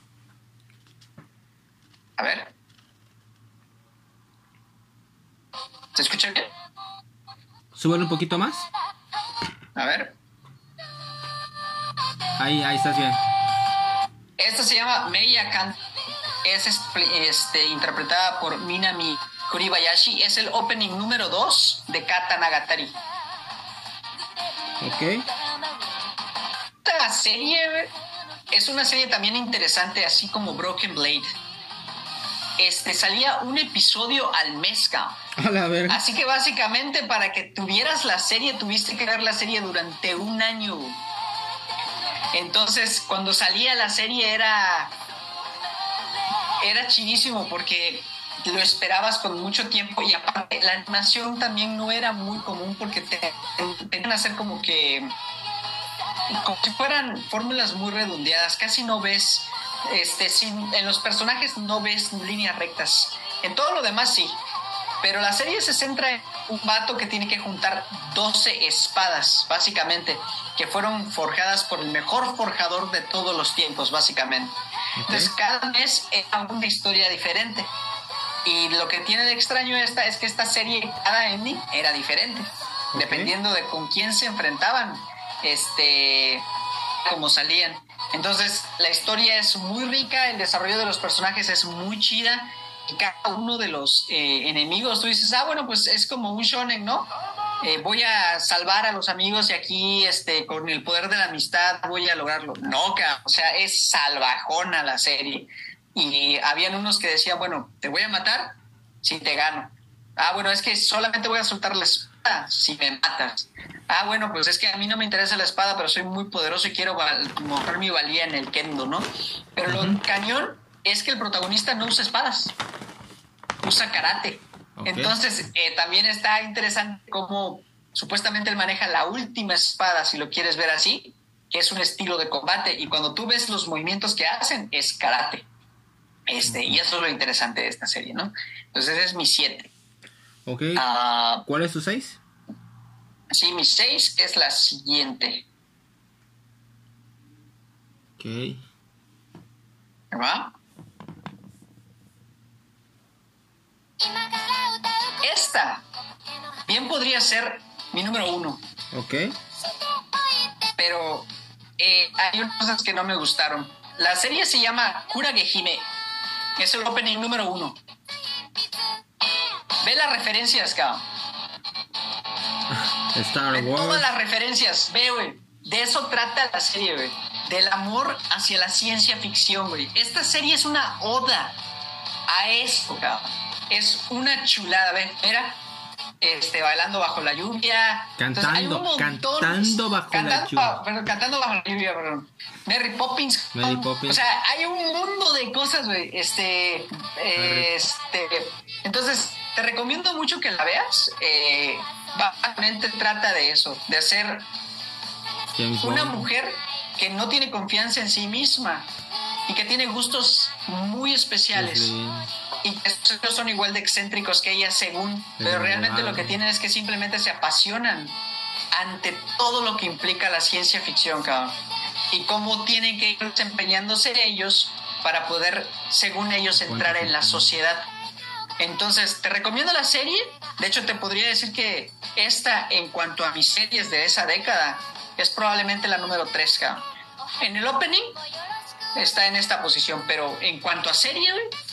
A ver. ¿Se escucha bien? Súbelo un poquito más. A ver. Ahí, ahí estás bien. Esta se llama Meiya Kan. Es este, interpretada por Minami Kuribayashi. Es el opening número dos de Kata Nagatari. Ok. Esta serie es una serie también interesante, así como Broken Blade. Este, salía un episodio al mes, cabrón. A la verga. Así que básicamente, para que tuvieras la serie, tuviste que ver la serie durante un año. Entonces, cuando salía la serie era era chidísimo, porque lo esperabas con mucho tiempo, y aparte la animación también no era muy común, porque te tenían a hacer como que como si fueran fórmulas muy redondeadas. Casi no ves este sin, en los personajes no ves líneas rectas. En todo lo demás sí, pero la serie se centra en un vato que tiene que juntar doce espadas, básicamente, que fueron forjadas por el mejor forjador de todos los tiempos, básicamente. Okay. Entonces cada mes era una historia diferente, y lo que tiene de extraño esta es que esta serie, cada ending era diferente, okay, dependiendo de con quién se enfrentaban, este, cómo salían. Entonces la historia es muy rica, el desarrollo de los personajes es muy chida, y cada uno de los eh, enemigos, tú dices, ah, bueno, pues es como un shonen, ¿no? Eh, voy a salvar a los amigos, y aquí este, con el poder de la amistad voy a lograrlo. No, cabrón, o sea, es salvajona la serie. Y habían unos que decían, bueno, te voy a matar si te gano. Ah, bueno, es que solamente voy a soltar la espada si me matas. Ah, bueno, pues es que a mí no me interesa la espada, pero soy muy poderoso y quiero val- mostrar mi valía en el kendo, ¿no? Pero uh-huh. Lo cañón es que el protagonista no usa espadas, usa karate. Okay. Entonces, eh, también está interesante cómo supuestamente él maneja la última espada, si lo quieres ver así, que es un estilo de combate, y cuando tú ves los movimientos que hacen, es karate. Este, y eso es lo interesante de esta serie, ¿no? Entonces es mi siete. Ok. Uh, ¿Cuál es tu seis? Sí, mi seis es la siguiente. Ok. ¿Va? Esta bien podría ser mi número uno. Ok. Pero eh, hay unas cosas que no me gustaron. La serie se llama Kurage-hime. Es el opening número uno. Ve las referencias, cabrón. Star Ve Wars. todas las referencias. Ve, güey. De eso trata la serie, güey. Del amor hacia la ciencia ficción, güey. Esta serie es una oda a eso, cabrón. Es una chulada, ¿ven? Mira, este, bailando bajo la lluvia. Cantando, Entonces, hay un montón, cantando bajo cantando, la lluvia. Perdón, cantando bajo la lluvia, perdón. Mary Poppins. Mary Poppins. O sea, hay un mundo de cosas, güey. Este, eh, este, entonces, te recomiendo mucho que la veas. Eh, básicamente trata de eso, de hacer James una Bond. mujer que no tiene confianza en sí misma y que tiene gustos muy especiales. Sí. Y que no son igual de excéntricos que ella según, pero, pero realmente lo que tienen es que simplemente se apasionan ante todo lo que implica la ciencia ficción, cabrón. Y cómo tienen que ir desempeñándose ellos para poder, según ellos, entrar en la sociedad. Entonces, te recomiendo la serie. De hecho, te podría decir que esta, en cuanto a mis series de esa década, es probablemente la número tres, cabrón. En el opening está en esta posición, pero en cuanto a serie,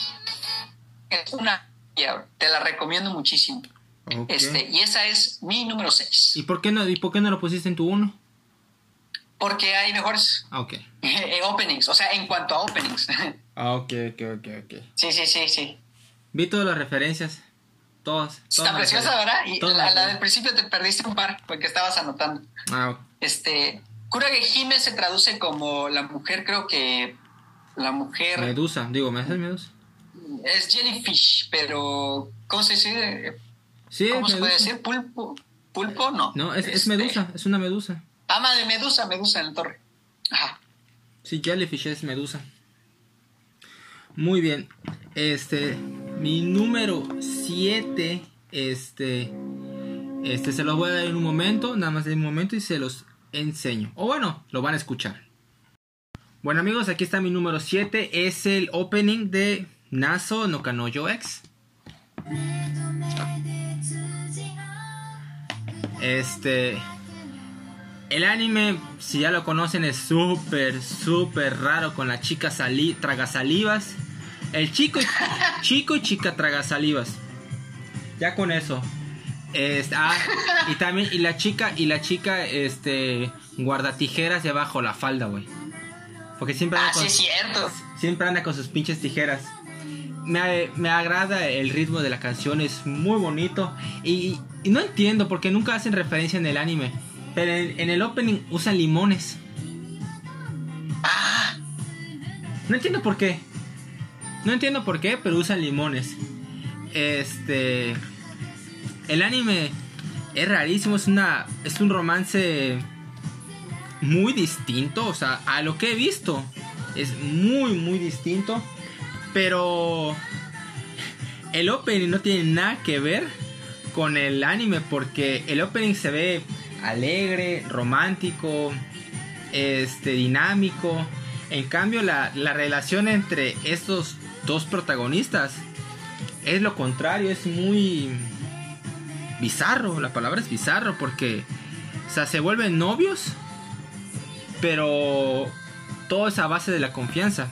es una, te la recomiendo muchísimo. Okay. Este, y esa es mi número seis. ¿Y por qué no, y por qué no lo pusiste en tu uno? Porque hay mejores okay. openings, o sea, en cuanto a openings. Ah, ok, ok, ok, ok. Sí, sí, sí, sí. Vi todas las referencias. Todas. todas Está preciosa, ¿verdad? Y todas la, la del principio te perdiste un par porque estabas anotando. Ah, ok. Este, Kurage-hime se traduce como la mujer, creo que la mujer... Medusa, digo, ¿me haces Medusa? Es jellyfish, pero ¿cómo se dice? Sí, ¿Cómo se medusa. puede decir? ¿Pulpo? ¿Pulpo? No. No, es, este... es medusa, es una medusa. Ama de medusa, medusa en la torre. Ajá. Sí, jellyfish es medusa. Muy bien. Este, mi número siete, este, este se los voy a dar en un momento, nada más en un momento y se los enseño. O bueno, lo van a escuchar. Bueno amigos, aquí está mi número siete, es el opening de Naso no Kanojo X. Este, el anime, si ya lo conocen, es súper, súper raro con la chica sali tragasalivas. El chico y, chico y chica tragasalivas. Ya con eso. Este, ah, y también, y la chica, y la chica, este, guarda tijeras debajo la falda, güey. Porque siempre anda ah, con, sí, es cierto. Siempre anda con sus pinches tijeras. Me, me agrada el ritmo de la canción, es muy bonito. Y, y no entiendo porque nunca hacen referencia en el anime. Pero en, en el opening usan limones. Ah. No entiendo por qué. No entiendo por qué, pero usan limones. Este. El anime es rarísimo, es una. Es un romance muy distinto. O sea, a lo que he visto. Es muy, muy distinto. Pero el opening no tiene nada que ver con el anime. Porque el opening se ve alegre, romántico, este, dinámico. En cambio, la, la relación entre estos dos protagonistas es lo contrario, es muy bizarro. La palabra es bizarro porque, o sea, se vuelven novios, pero todo es a base de la confianza.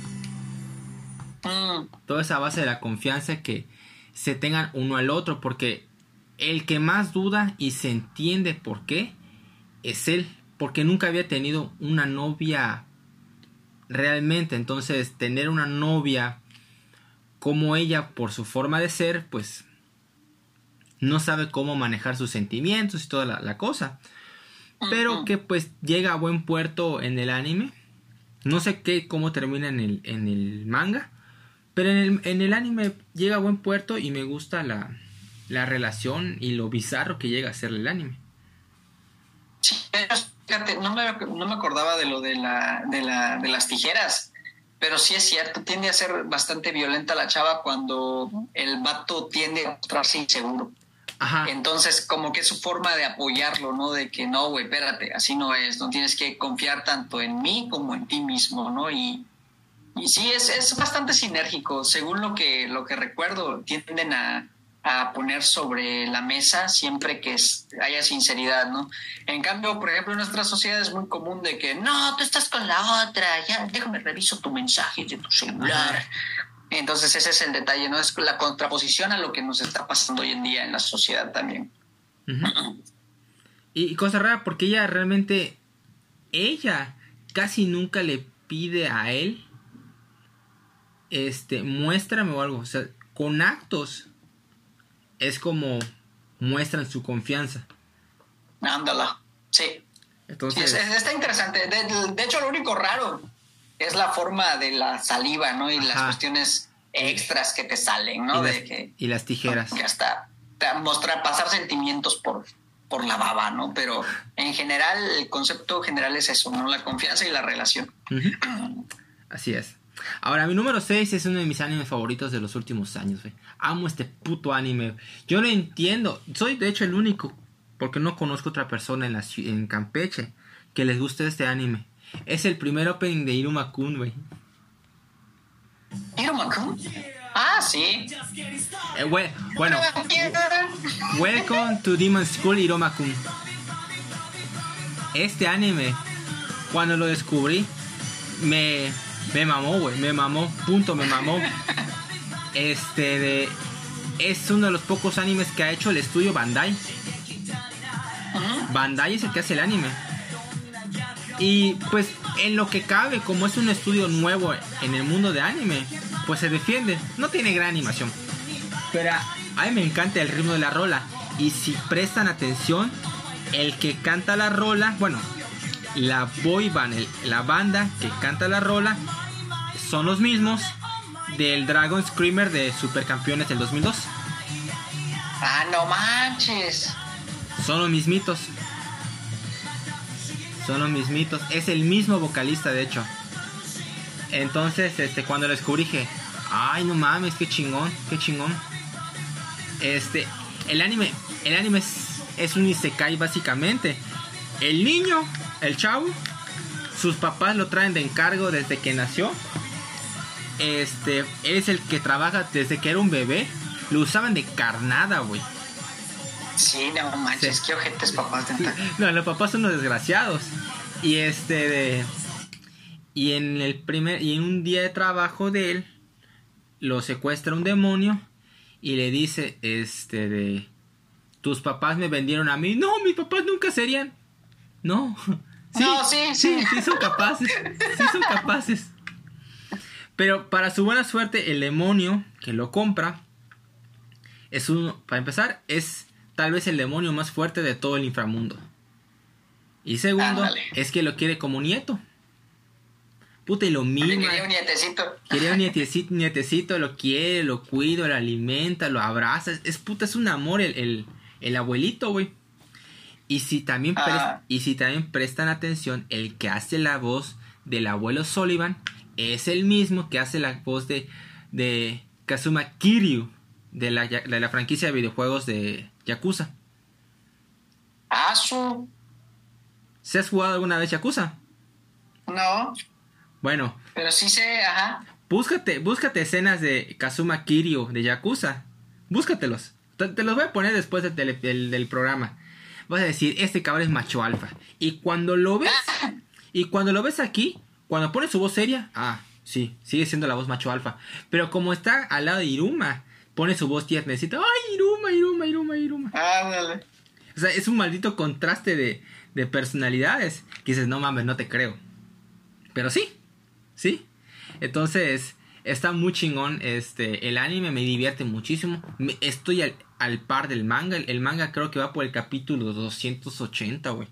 Todo es a base de la confianza que se tengan uno al otro, porque el que más duda y se entiende por qué es él, porque nunca había tenido una novia realmente. Entonces tener una novia como ella, por su forma de ser, pues no sabe cómo manejar sus sentimientos y toda la, la cosa, pero que pues llega a buen puerto en el anime. No sé qué, cómo termina en el, en el manga, pero en el, en el anime llega a buen puerto y me gusta la, la relación y lo bizarro que llega a ser el anime. Sí, fíjate, no me, no me acordaba de lo de, la, de, la, de las tijeras. pero sí es cierto, tiende a ser bastante violenta la chava cuando el vato tiende a mostrarse inseguro. Ajá. Entonces, como que es su forma de apoyarlo, ¿no? De que no, güey, espérate, así no es, no tienes que confiar tanto en mí como en ti mismo, ¿no? Y, y sí, es, es bastante sinérgico. Según lo que, lo que recuerdo, tienden a, a poner sobre la mesa siempre que es, haya sinceridad, ¿no? En cambio, por ejemplo, en nuestra sociedad es muy común de que, no, tú estás con la otra, ya, déjame reviso tu mensaje de tu celular. Ajá. Entonces ese es el detalle, ¿no? Es la contraposición a lo que nos está pasando hoy en día en la sociedad también. Uh-huh. Y cosa rara, porque ella realmente, ella casi nunca le pide a él, este, muéstrame o algo. O sea, con actos es como muestran su confianza. Ándala, sí. Entonces, sí, es, está interesante. De, de hecho, lo único raro es la forma de la saliva, ¿no? Y ajá. las cuestiones extras que te salen, ¿no? Y, de las, que, y las tijeras. Que hasta mostrar, pasar sentimientos por, por la baba, ¿no? Pero en general, el concepto general es eso, ¿no? La confianza y la relación. Uh-huh. Así es. Ahora, mi número seis es uno de mis animes favoritos de los últimos años, güey. Amo este puto anime. Yo lo entiendo. Soy, de hecho, el único, porque no conozco otra persona en, la, en Campeche que les guste este anime. Es el primer opening de Iruma-kun, güey. ¿Iruma-kun? Ah, sí. Eh, we, bueno. Welcome to Demon School, Iruma-kun. Este anime, cuando lo descubrí, me, me mamó, güey. Me mamó, punto, me mamó. Este de... Es uno de los pocos animes que ha hecho el estudio Bandai. Uh-huh. Bandai es el que hace el anime. Y pues en lo que cabe, como es un estudio nuevo en el mundo de anime, pues se defiende. No tiene gran animación, pero a mí me encanta el ritmo de la rola. Y si prestan atención, el que canta la rola, bueno, la boy band, el, la banda que canta la rola, son los mismos del Dragon Screamer de Supercampeones del dos mil dos. Ah, no manches. Son los mismitos. Son los mismitos. Es el mismo vocalista, de hecho. Entonces, este, cuando lo descubrí dije, ay, no mames, qué chingón, qué chingón. Este, el anime, el anime es, es un isekai básicamente. El niño, el chavo, sus papás lo traen de encargo desde que nació. Este, él es el que trabaja desde que era un bebé. Lo usaban de carnada, güey. Sí, no manches, sí. Qué ojetes papás de No, los papás son los desgraciados. Y este de... Y en el primer... Y en un día de trabajo de él, lo secuestra un demonio y le dice, este de... Tus papás me vendieron a mí. No, mis papás nunca serían. No. Sí, no, sí, sí. Sí, sí son capaces. Sí son capaces. Pero para su buena suerte, el demonio que lo compra es uno... Para empezar, es... tal vez el demonio más fuerte de todo el inframundo. Y segundo, ándale, es que lo quiere como nieto. Puta, y lo mima. Quería un nietecito. Quería un nietecito, nietecito, lo quiere, lo cuida, lo alimenta, lo abraza. Es, es puta, es un amor el, el, el abuelito, güey. Y si también ah. prest, y si también prestan atención, el que hace la voz del abuelo Sullivan es el mismo que hace la voz de, de Kazuma Kiryu, de la, de la franquicia de videojuegos de Yakuza. Ah, su. ¿Se has jugado alguna vez Yakuza? No. Bueno. Pero sí sé, ajá. Búscate, búscate escenas de Kazuma Kiryu de Yakuza. Búscatelos. Te, te los voy a poner después del, del, del, del programa. Vas a decir, este cabrón es macho alfa. Y cuando lo ves, ah. y cuando lo ves aquí, cuando pone su voz seria, ah, sí, sigue siendo la voz macho alfa. Pero como está al lado de Iruma, pone su voz tiernecita. ¡Ay, Iruma, Iruma, Iruma, Iruma! Ah, dale. O sea, es un maldito contraste de, de personalidades. Que dices, no mames, no te creo. Pero sí, sí. Entonces, está muy chingón. Este, el anime me divierte muchísimo. Me, estoy al, al par del manga. El, el manga creo que va por el capítulo doscientos ochenta, güey.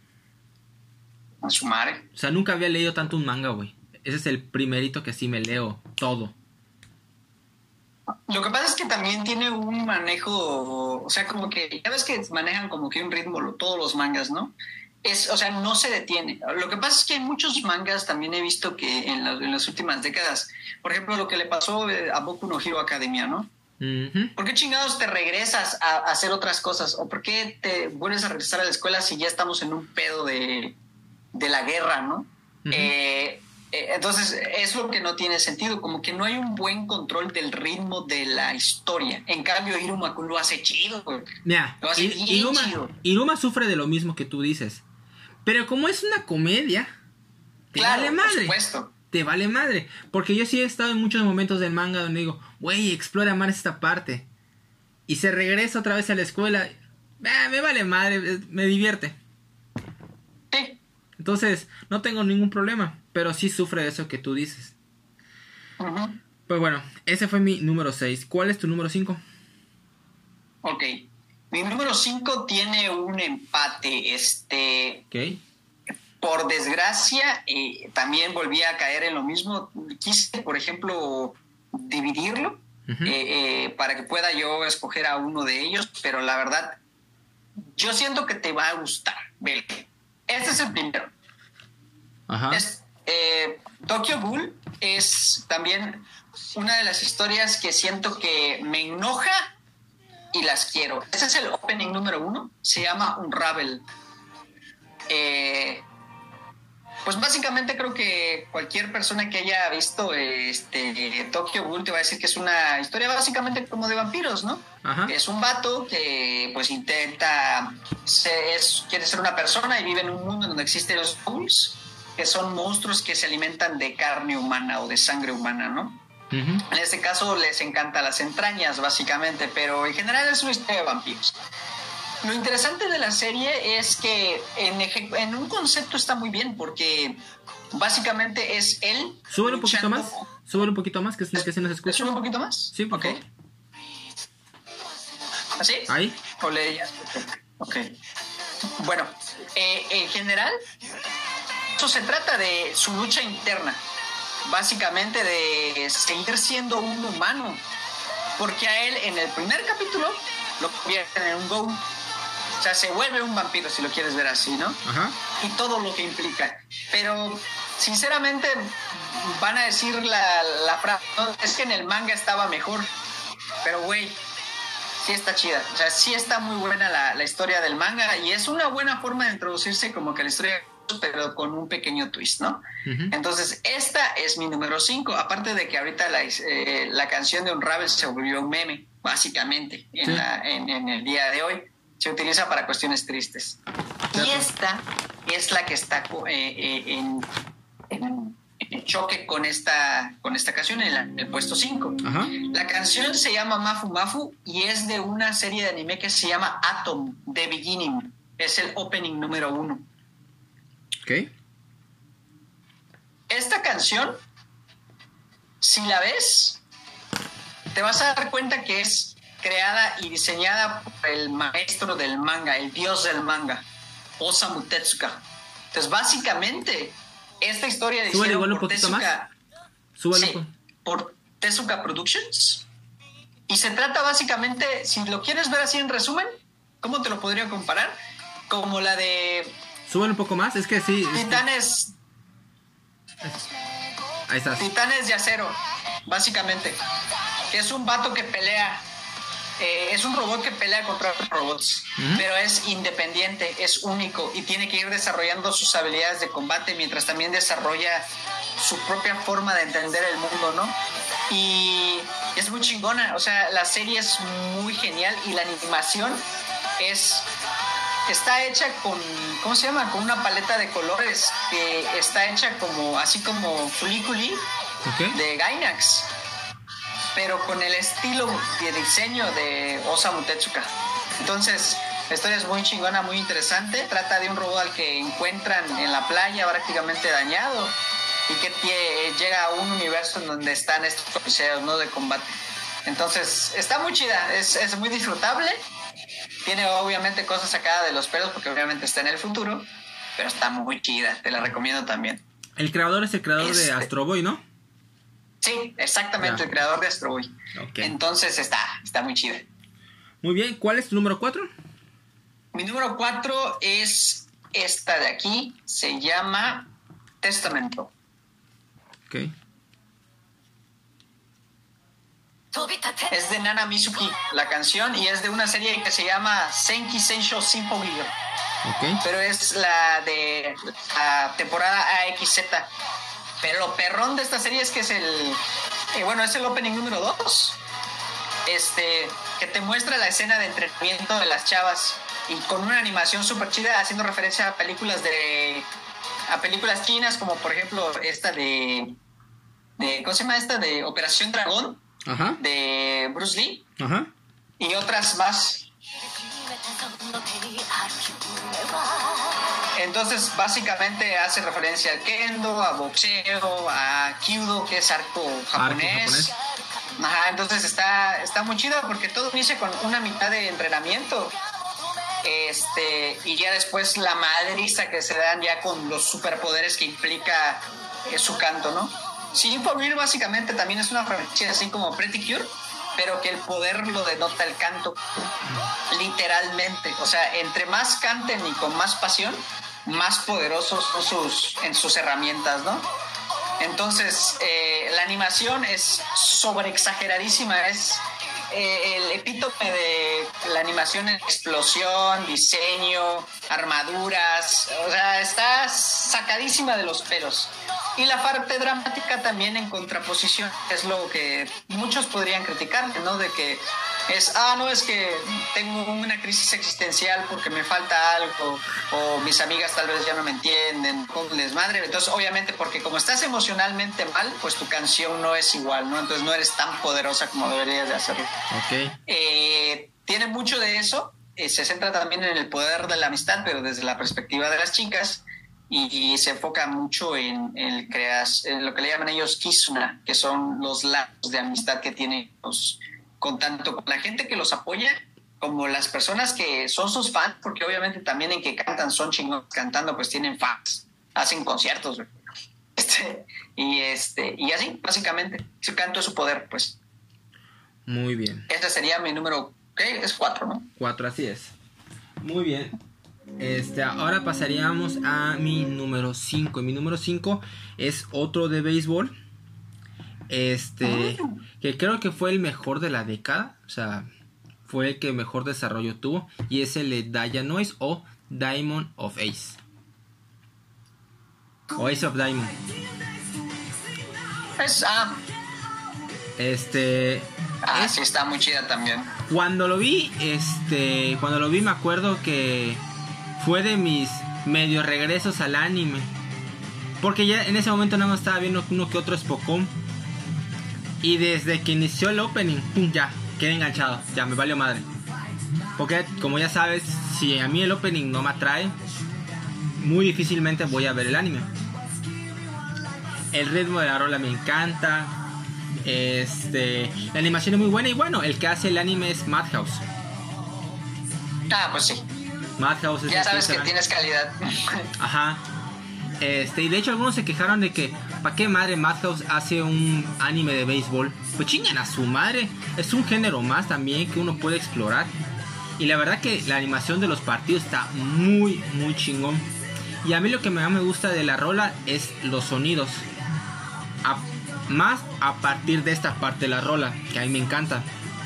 A su madre. O sea, nunca había leído tanto un manga, güey. Ese es el primerito que sí me leo todo. Lo que pasa es que también tiene un manejo, o sea, como que ya ves que manejan como que un ritmo todos los mangas, ¿no? es, o sea, no se detiene. Lo que pasa es que hay muchos mangas, también he visto que en, la, en las últimas décadas, por ejemplo, lo que le pasó a Boku no Hero Academia, ¿no? Uh-huh. ¿Por qué chingados te regresas a, a hacer otras cosas? ¿O por qué te vuelves a regresar a la escuela si ya estamos en un pedo de, de la guerra, ¿no? Uh-huh. Eh, eh, entonces, es lo que no tiene sentido, como que no hay un buen control del ritmo de la historia. En cambio, Iruma lo hace chido, güey. Mira, lo hace Ir- bien Iruma, chido. Iruma sufre de lo mismo que tú dices. Pero como es una comedia, te Claro, vale madre. por supuesto. Te vale madre. Porque yo sí he estado en muchos momentos del manga donde digo, güey, explora más esta parte. Y se regresa otra vez a la escuela. Ah, me vale madre, me divierte. Sí. Entonces, no tengo ningún problema. Pero sí sufre de eso que tú dices. Uh-huh. Pues bueno, ese fue mi número seis. ¿Cuál es tu número cinco? Ok. Mi número cinco tiene un empate. Este. Ok. Por desgracia, eh, también volví a caer en lo mismo. Quise, por ejemplo, dividirlo uh-huh. eh, eh, para que pueda yo escoger a uno de ellos, pero la verdad, yo siento que te va a gustar. Ve. Este es el primero. Ajá. Es, eh, Tokyo Ghoul es también una de las historias que siento que me enoja y las quiero. Ese es el opening número uno. Se llama Unravel. Eh... Pues básicamente creo que cualquier persona que haya visto este Tokyo Ghoul te va a decir que es una historia básicamente como de vampiros, ¿no? Ajá. Es un vato que pues intenta ser, es, quiere ser una persona y vive en un mundo donde existen los ghouls, que son monstruos que se alimentan de carne humana o de sangre humana, ¿no? Uh-huh. En este caso les encantan las entrañas básicamente, pero en general es una historia de vampiros. Lo interesante de la serie es que en, eje- en un concepto está muy bien, porque básicamente es él. Súbelo un poquito más. Súbelo un poquito más, que, es, que se nos escucha. ¿Sube un poquito más? Sí, por okay. favor. ¿Así? Ahí. O le ya. Ok. Bueno, eh, en general, eso se trata de su lucha interna. Básicamente de seguir siendo un humano. Porque a él, en el primer capítulo, lo convierten en un ghoul. O sea, se vuelve un vampiro, si lo quieres ver así, ¿no? Ajá. Y todo lo que implica. Pero, sinceramente, van a decir la, la frase, ¿no? Es que en el manga estaba mejor. Pero, güey, sí está chida. O sea, sí está muy buena la, la historia del manga. Y es una buena forma de introducirse como que la historia, pero con un pequeño twist, ¿no? Uh-huh. Entonces, esta es mi número cinco. Aparte de que ahorita la, eh, la canción de Unravel se volvió un meme, básicamente, en, sí. la, en, en el día de hoy. Se utiliza para cuestiones tristes. Y esta es la que está eh, eh, en, en, en choque con esta, con esta canción, en, la, en el puesto cinco. Ajá. La canción se llama Mafu Mafu y es de una serie de anime que se llama Atom, The Beginning. Es el opening número uno. Ok. Esta canción, si la ves, te vas a dar cuenta que es creada y diseñada por el maestro del manga, el dios del manga, Osamu Tezuka. Entonces, básicamente, esta historia de Súbale igual un poquito Tezuka, más. Súbale sí, por Tezuka Productions. Y se trata básicamente, si lo quieres ver así en resumen, ¿cómo te lo podría comparar? Como la de... Súbale un poco más, es que sí. Titanes... Ahí estás. Titanes de acero, básicamente. Que es un vato que pelea... Eh, es un robot que pelea contra otros robots, uh-huh. pero es independiente, es único y tiene que ir desarrollando sus habilidades de combate mientras también desarrolla su propia forma de entender el mundo, ¿no? Y es muy chingona, o sea, la serie es muy genial y la animación es está hecha con, ¿cómo se llama? Con una paleta de colores que está hecha como, así como Fuliculi okay. de Gainax, pero con el estilo de diseño de Osamu Tezuka. Entonces, la historia es muy chingona, muy interesante. Trata de un robot al que encuentran en la playa prácticamente dañado y que t- llega a un universo en donde están estos coliseos, ¿no?, de combate. Entonces, está muy chida, es, es muy disfrutable. Tiene obviamente cosas sacadas de los pelos porque obviamente está en el futuro, pero está muy chida, te la recomiendo también. El creador es el creador este... de Astro Boy, ¿no? Sí, exactamente, ya. El creador de Astro Boy. Okay. Entonces está, está muy chida. Muy bien, ¿cuál es tu número cuatro? Mi número cuatro es esta de aquí se llama Testamento. Ok. Es de Nana Mizuki la canción y es de una serie que se llama Senki Sensho Symphony. Ok. Pero es la de la temporada A X Z. Pero lo perrón de esta serie es que es el... Eh, bueno, es el opening número dos. Este, que te muestra la escena de entrenamiento de las chavas. Y con una animación súper chida, haciendo referencia a películas de... a películas chinas, como por ejemplo esta de... de ¿cómo se llama esta? De Operación Dragón. Ajá. De Bruce Lee. Ajá. Y otras más. Entonces básicamente hace referencia al kendo, a boxeo, a kyudo, que es arco japonés. Arco japonés. Ajá, entonces está, está muy chido porque todo inicia con una mitad de entrenamiento. Este, y ya después la madriza que se dan ya con los superpoderes que implica eh, su canto, ¿no? Symphony básicamente también es una franquicia así como Pretty Cure, pero que el poder lo denota el canto, literalmente. O sea, entre más canten y con más pasión, más poderosos son sus, en sus herramientas, ¿no? Entonces, eh, la animación es sobreexageradísima, es eh, el epítome de la animación en explosión, diseño, armaduras, o sea, está sacadísima de los pelos. Y la parte dramática también en contraposición es lo que muchos podrían criticar, ¿no? De que es, ah, no, es que tengo una crisis existencial porque me falta algo, o mis amigas tal vez ya no me entienden, con desmadre. Entonces, obviamente, porque como estás emocionalmente mal, pues tu canción no es igual, ¿no? Entonces no eres tan poderosa como deberías de hacerlo. Ok. Eh, tiene mucho de eso, eh, se centra también en el poder de la amistad, pero desde la perspectiva de las chicas. Y se enfoca mucho en, el creas, en lo que le llaman ellos Kizuna, que son los lazos de amistad que tienen los, con tanto con la gente que los apoya como las personas que son sus fans, porque obviamente también en que cantan son chingones cantando, pues tienen fans, hacen conciertos, este, y este y así básicamente su canto es su poder, pues. Muy bien. Este sería mi número, ¿qué? Es cuatro, ¿no? Cuatro, así es. Muy bien. Este, ahora pasaríamos a mi número cinco. Mi número cinco es otro de béisbol. Este, oh. que creo que fue el mejor de la década. O sea, fue el que mejor desarrollo tuvo. Y es el de Dianoise o Diamond of Ace. O Ace of Diamond. Es, ah. Este. Ah, es, sí, está muy chida también. Cuando lo vi, este. Cuando lo vi me acuerdo que fue de mis medio regresos al anime. Porque ya en ese momento nada más estaba viendo uno que otro Spokon. Y desde que inició el opening, pum, ya, quedé enganchado. Ya, me valió madre. Porque como ya sabes, si a mí el opening no me atrae, muy difícilmente voy a ver el anime. El ritmo de la rola me encanta. Este, la animación es muy buena. Y bueno, el que hace el anime es Madhouse. Ah, pues sí. Madhouse es ya sabes que tienes calidad. Ajá. Este, y de hecho algunos se quejaron de que ¿para qué madre Madhouse hace un anime de béisbol? Pues chingan a su madre. Es un género más también que uno puede explorar. Y la verdad que la animación de los partidos está muy, muy chingón. Y a mí lo que más me gusta de la rola es los sonidos. A, más a partir de esta parte de la rola, que a mí me encanta.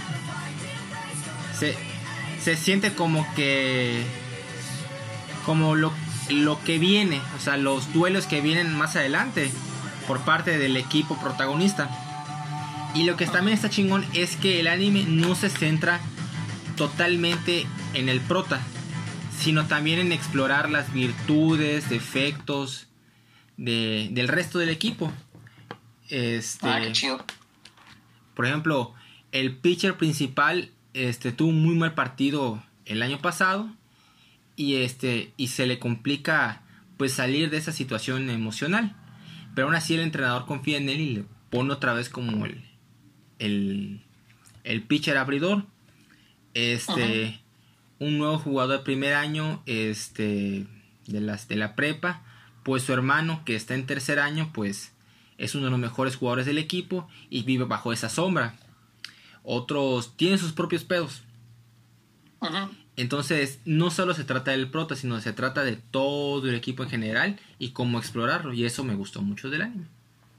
Se, se siente como que... Como lo, lo que viene, o sea, los duelos que vienen más adelante por parte del equipo protagonista. Y lo que también está chingón es que el anime no se centra totalmente en el prota, sino también en explorar las virtudes, defectos de, del resto del equipo. Este, ah, qué chido. Por ejemplo, el pitcher principal este, tuvo un muy mal partido el año pasado. Y este y se le complica pues salir de esa situación emocional. Pero aún así el entrenador confía en él y le pone otra vez como el el, el pitcher abridor. Este uh-huh. Un nuevo jugador de primer año este de las de la prepa, pues su hermano que está en tercer año pues es uno de los mejores jugadores del equipo y vive bajo esa sombra. Otros tienen sus propios pedos. Uh-huh. Entonces, no solo se trata del prota, sino se trata de todo el equipo en general y cómo explorarlo. Y eso me gustó mucho del anime.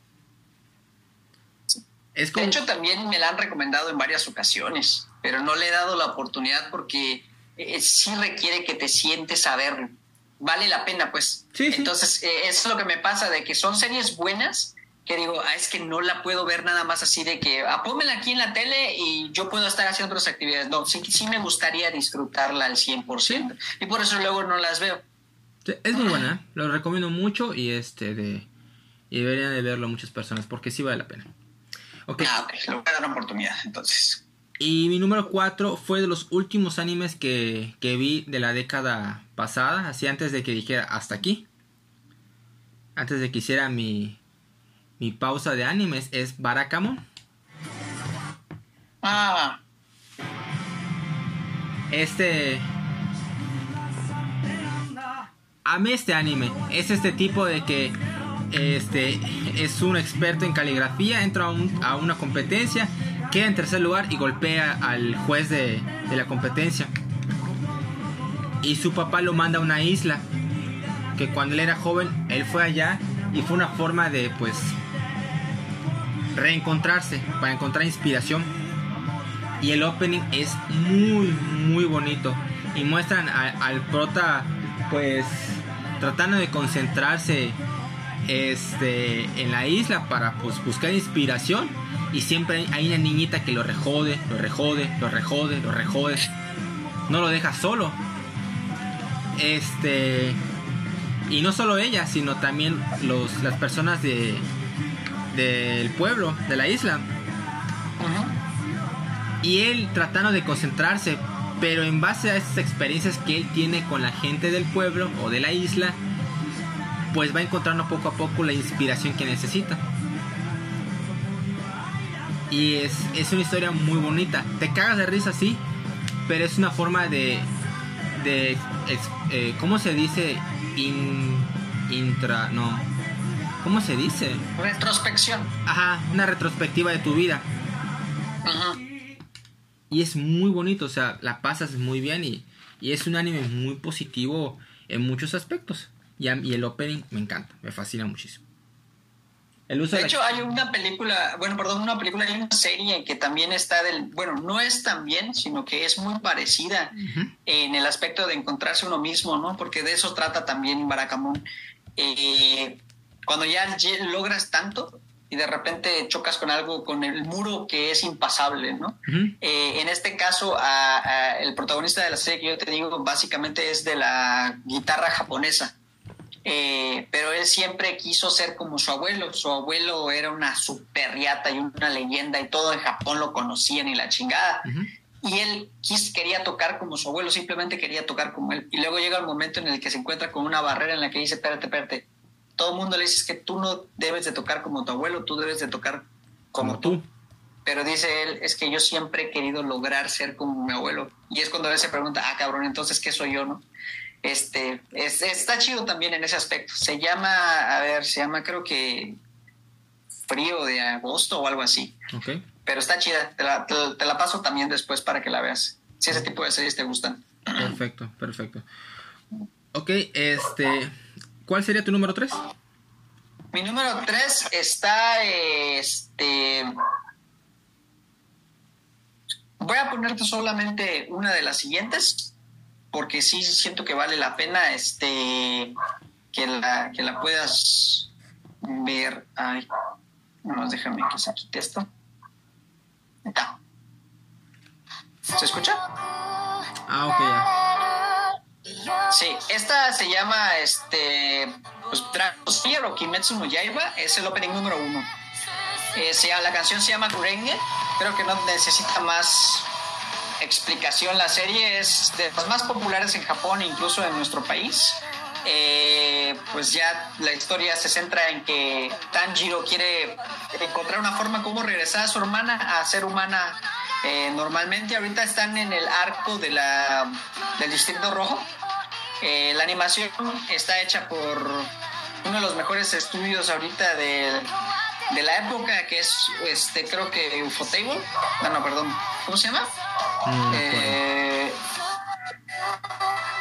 Es como... De hecho, también me la han recomendado en varias ocasiones, pero no le he dado la oportunidad porque eh, sí requiere que te sientes a verlo. Vale la pena, pues. Sí, sí. Entonces, eh, eso es lo que me pasa, de que son series buenas, que digo, ah, es que no la puedo ver nada más así de que, ah, pónmela aquí en la tele y yo puedo estar haciendo otras actividades. No, sí, sí me gustaría disfrutarla al cien por ciento. ¿Sí? Y por eso luego no las veo. Sí, es muy buena, ¿eh? Lo recomiendo mucho y este de y deberían de verlo muchas personas porque sí vale la pena. Okay. Ah, ok, le voy a dar una oportunidad, entonces. Y mi número cuatro fue de los últimos animes que, que vi de la década pasada, así antes de que dijera hasta aquí. Antes de que hiciera mi, mi pausa de animes, es Barakamon. Ah. Este... Amé este anime. Es este tipo de que este es un experto en caligrafía, entra a, un, a una competencia, queda en tercer lugar y golpea al juez de, de la competencia. Y su papá lo manda a una isla, que cuando él era joven, él fue allá y fue una forma de, pues, reencontrarse, para encontrar inspiración. Y el opening es muy, muy bonito. Y muestran a, al prota, pues, tratando de concentrarse este, en la isla para, pues, buscar inspiración. Y siempre hay una niñita que lo rejode, lo rejode, lo rejode, lo rejode. No lo deja solo. Este... Y no solo ella, sino también los, las personas de del pueblo, de la isla. Uh-huh. Y él tratando de concentrarse, pero en base a esas experiencias que él tiene con la gente del pueblo o de la isla, pues va encontrando poco a poco la inspiración que necesita. Y es, es una historia muy bonita. Te cagas de risa, sí, pero es una forma de... de eh, ¿cómo se dice? In, intra... no... ¿Cómo se dice? Retrospección. Ajá, una retrospectiva de tu vida. Ajá. Y es muy bonito, o sea, la pasas muy bien y, y es un anime muy positivo en muchos aspectos. Y, y el opening me encanta, me fascina muchísimo. El uso de, de hecho, la... hay una película, bueno, perdón, una película, hay una serie que también está del, bueno, no es tan bien, sino que es muy parecida uh-huh. en el aspecto de encontrarse uno mismo, ¿no? Porque de eso trata también Barakamon. Eh, cuando ya logras tanto y de repente chocas con algo, con el muro que es impasable, ¿no? Uh-huh. Eh, en este caso, a, a el protagonista de la serie que yo te digo, básicamente es de la guitarra japonesa. Eh, pero él siempre quiso ser como su abuelo. Su abuelo era una super riata y una leyenda y todo en Japón lo conocían y la chingada. Uh-huh. Y él quis, quería tocar como su abuelo, simplemente quería tocar como él. Y luego llega el momento en el que se encuentra con una barrera en la que dice, espérate, espérate. Todo el mundo le dice que tú no debes de tocar como tu abuelo, tú debes de tocar como, como tú. tú. Pero dice él, es que yo siempre he querido lograr ser como mi abuelo. Y es cuando él se pregunta, ah, cabrón, entonces, ¿qué soy yo, no? Este, es, está chido también en ese aspecto. Se llama, a ver, se llama creo que Frío de Agosto o algo así. Okay. Pero está chida, te la, te, te la paso también después para que la veas. Si ese tipo de series te gustan. Perfecto, perfecto. Ok, este, ¿cuál sería tu número tres? Mi número tres está, este... voy a ponerte solamente una de las siguientes, porque sí siento que vale la pena este que la que la puedas ver. Ay, no, déjame que se quite esto. Está. ¿Se escucha? Ah, ok, ya. Sí, esta se llama este pues Dragon Slayer o Kimetsu no Yaiba, es el opening número uno. Eh, sea, la canción se llama Kurenge. Creo que no necesita más explicación. La serie es de las más populares en Japón, incluso en nuestro país. Eh, pues ya la historia se centra en que Tanjiro quiere encontrar una forma como regresar a su hermana a ser humana eh, normalmente. Ahorita están en el arco de la, del Distrito Rojo. Eh, la animación está hecha por uno de los mejores estudios ahorita de, de la época, que es este creo que Ufotable. Bueno, perdón, ¿cómo se llama? Mm, eh,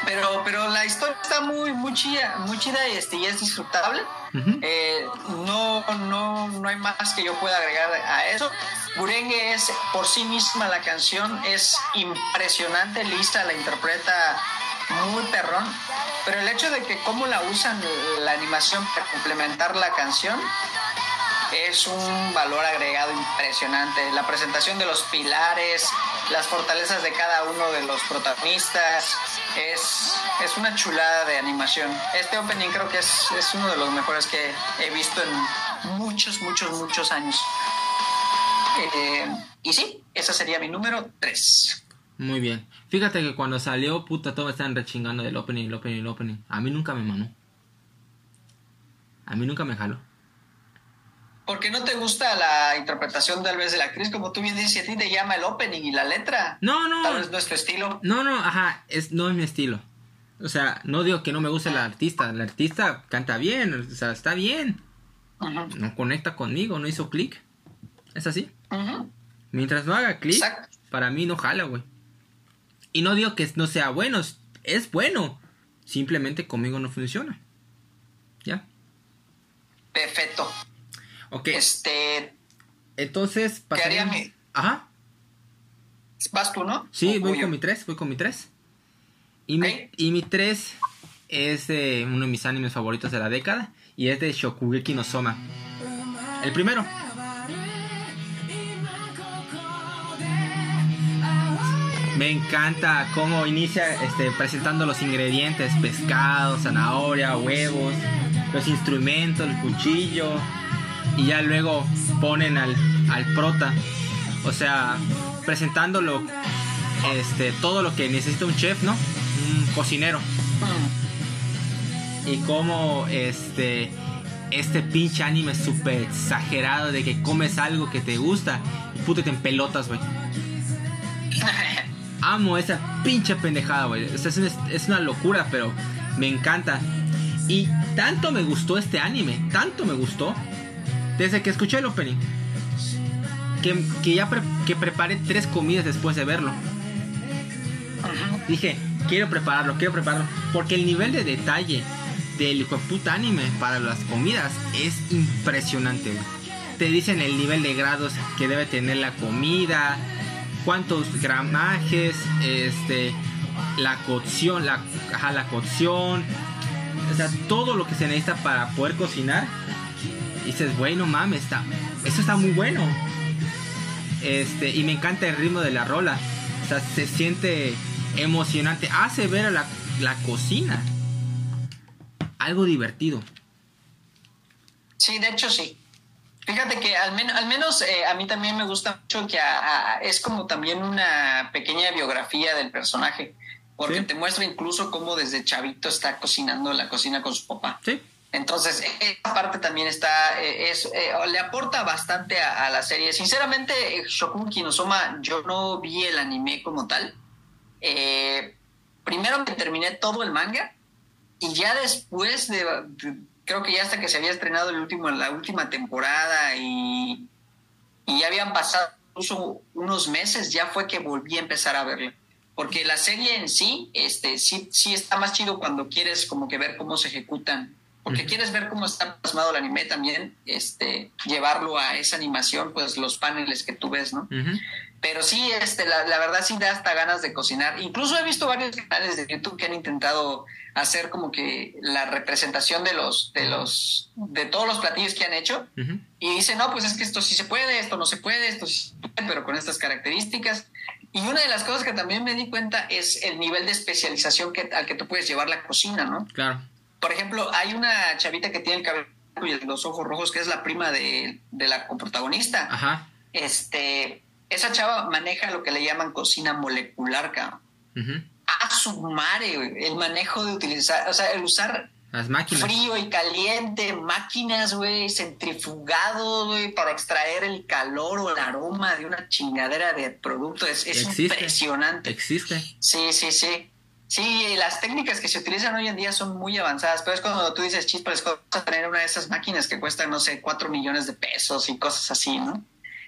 pero pero la historia está muy muy chida, muy chida y, este, y es disfrutable. Uh-huh. eh, no, no, no hay más que yo pueda agregar a eso. Gurenge es por sí misma, la canción es impresionante, Lisa la interpreta muy perrón, pero el hecho de que cómo la usan la animación para complementar la canción es un valor agregado impresionante. La presentación de los pilares, las fortalezas de cada uno de los protagonistas, es, es una chulada de animación. Este opening creo que es, es uno de los mejores que he visto en muchos, muchos, muchos años. Eh, y sí, esa sería mi número tres. Muy bien. Fíjate que cuando salió, puta, todos estaban rechingando del opening, el opening, el opening. A mí nunca me mamó. A mí nunca me jaló. Porque no te gusta la interpretación tal vez de la actriz, como tú bien dices, a ti te llama el opening y la letra. No, no. Tal vez no es tu estilo. No, no, ajá, es, no es mi estilo. O sea, no digo que no me guste la artista. La artista canta bien, o sea, está bien. Uh-huh. No conecta conmigo, no hizo clic. Es así. Uh-huh. Mientras no haga clic, para mí no jala, güey. Y no digo que no sea bueno, es bueno. Simplemente conmigo no funciona. ¿Ya? Perfecto. Ok. Este. Entonces, pasaría mi... Ajá. ¿Vas tú, no? Sí, voy con mi tres, voy con mi tres. Y, okay. mi, y mi tres es eh, uno de mis animes favoritos de la década. Y es de Shokugeki no Soma. El primero. Me encanta cómo inicia este, presentando los ingredientes: pescado, zanahoria, huevos, los instrumentos, el cuchillo. Y ya luego ponen al, al prota. O sea, presentándolo este, todo lo que necesita un chef, ¿no? Un cocinero. Y cómo este, este pinche anime es súper exagerado de que comes algo que te gusta y pútete en pelotas, güey. Amo esa pinche pendejada, güey. O sea, es, una, es una locura, pero me encanta. Y tanto me gustó este anime, tanto me gustó, desde que escuché el opening, que, que ya pre, que preparé tres comidas después de verlo. Dije, quiero prepararlo, quiero prepararlo. Porque el nivel de detalle del hijo de puta anime para las comidas es impresionante, güey. Te dicen el nivel de grados que debe tener la comida, cuántos gramajes, este, la cocción, la, ajá, la cocción, o sea, todo lo que se necesita para poder cocinar. Y dices, bueno, mames, está, eso está muy bueno. Este, y me encanta el ritmo de la rola. O sea, se siente emocionante. Hace ver a la, la cocina algo divertido. Sí, de hecho sí. Fíjate que al, men- al menos eh, a mí también me gusta mucho que a, a, es como también una pequeña biografía del personaje. Porque ¿sí? Te muestra incluso cómo desde chavito está cocinando la cocina con su papá. Sí. Entonces, esa parte también está, eh, es, eh, le aporta bastante a, a la serie. Sinceramente, Shokugeki no Soma, yo no vi el anime como tal. Eh, primero me terminé todo el manga y ya después de, de, creo que ya hasta que se había estrenado el último, la última temporada y, y ya habían pasado incluso unos meses, ya fue que volví a empezar a verla. Porque la serie en sí, este, sí, sí está más chido cuando quieres como que ver cómo se ejecutan. Porque uh-huh. quieres ver cómo está plasmado el anime también, este, llevarlo a esa animación, pues los paneles que tú ves, ¿no? Uh-huh. Pero sí, este, la, la verdad sí da hasta ganas de cocinar. Incluso he visto varios canales de YouTube que han intentado hacer como que la representación de los, de los, de todos los platillos que han hecho. Uh-huh. Y dicen, no, pues es que esto sí se puede, esto no se puede, esto sí se puede, pero con estas características. Y una de las cosas que también me di cuenta es el nivel de especialización que, al que tú puedes llevar la cocina, ¿no? Claro. Por ejemplo, hay una chavita que tiene el cabello y los ojos rojos, que es la prima de, de la coprotagonista. Ajá. Este, esa chava maneja lo que le llaman cocina molecular, cabrón. Uh-huh. A su madre, el manejo de utilizar, o sea, el usar las máquinas, frío y caliente, máquinas, güey, centrifugado, güey, para extraer el calor o el aroma de una chingadera de producto. Es, es Existe. impresionante. Existe. Sí, sí, sí. Sí, las técnicas que se utilizan hoy en día son muy avanzadas, pero es cuando tú dices, chispa, les vas a tener una de esas máquinas que cuestan, no sé, cuatro millones de pesos y cosas así, ¿no?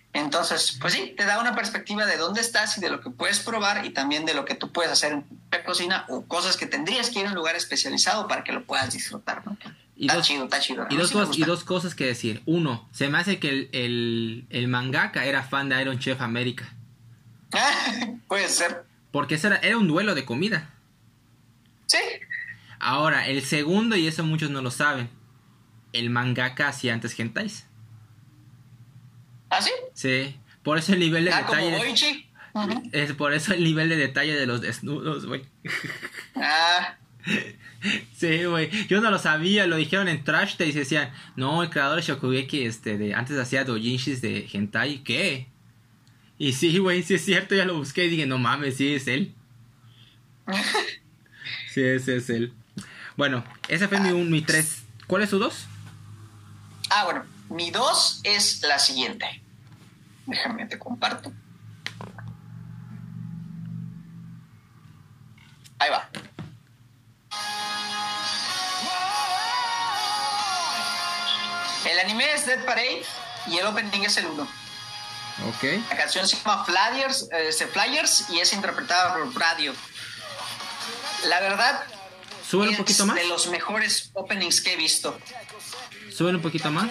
Entonces, pues sí, te da una perspectiva de dónde estás y de lo que puedes probar y también de lo que tú puedes hacer en tu cocina o cosas que tendrías que ir a un lugar especializado para que lo puedas disfrutar, ¿no? Y está dos, chido, está chido. Y dos, cosas, y dos cosas que decir. Uno, se me hace que el, el, el mangaka era fan de Iron Chef América. Puede ser. Porque eso era, era un duelo de comida. Sí. Ahora, el segundo, y eso muchos no lo saben, el mangaka hacía antes hentais. ¿Ah, sí? Sí, por eso el nivel de ah, detalle... como Boichi. Uh-huh. Es por eso el nivel de detalle de los desnudos, güey. Ah... Sí, güey, yo no lo sabía, lo dijeron en Trash Taste y decían, no, el creador de Shokugeki este, de, antes hacía doujinshis de hentai, ¿qué? Y sí, güey, sí es cierto, ya lo busqué y dije, no mames, sí es él. Sí, ese es él. Bueno, ese fue mi, mi tres. ¿Cuál es su dos? Ah, bueno, mi dos es la siguiente. Déjame, te comparto. Ahí va. El anime es Dead Parade y el opening es el uno. Ok. La canción se llama Flyers, eh, Flyers y es interpretada por Radio. La verdad, Sube un poquito más. Es de los mejores openings que he visto. Sube un poquito más.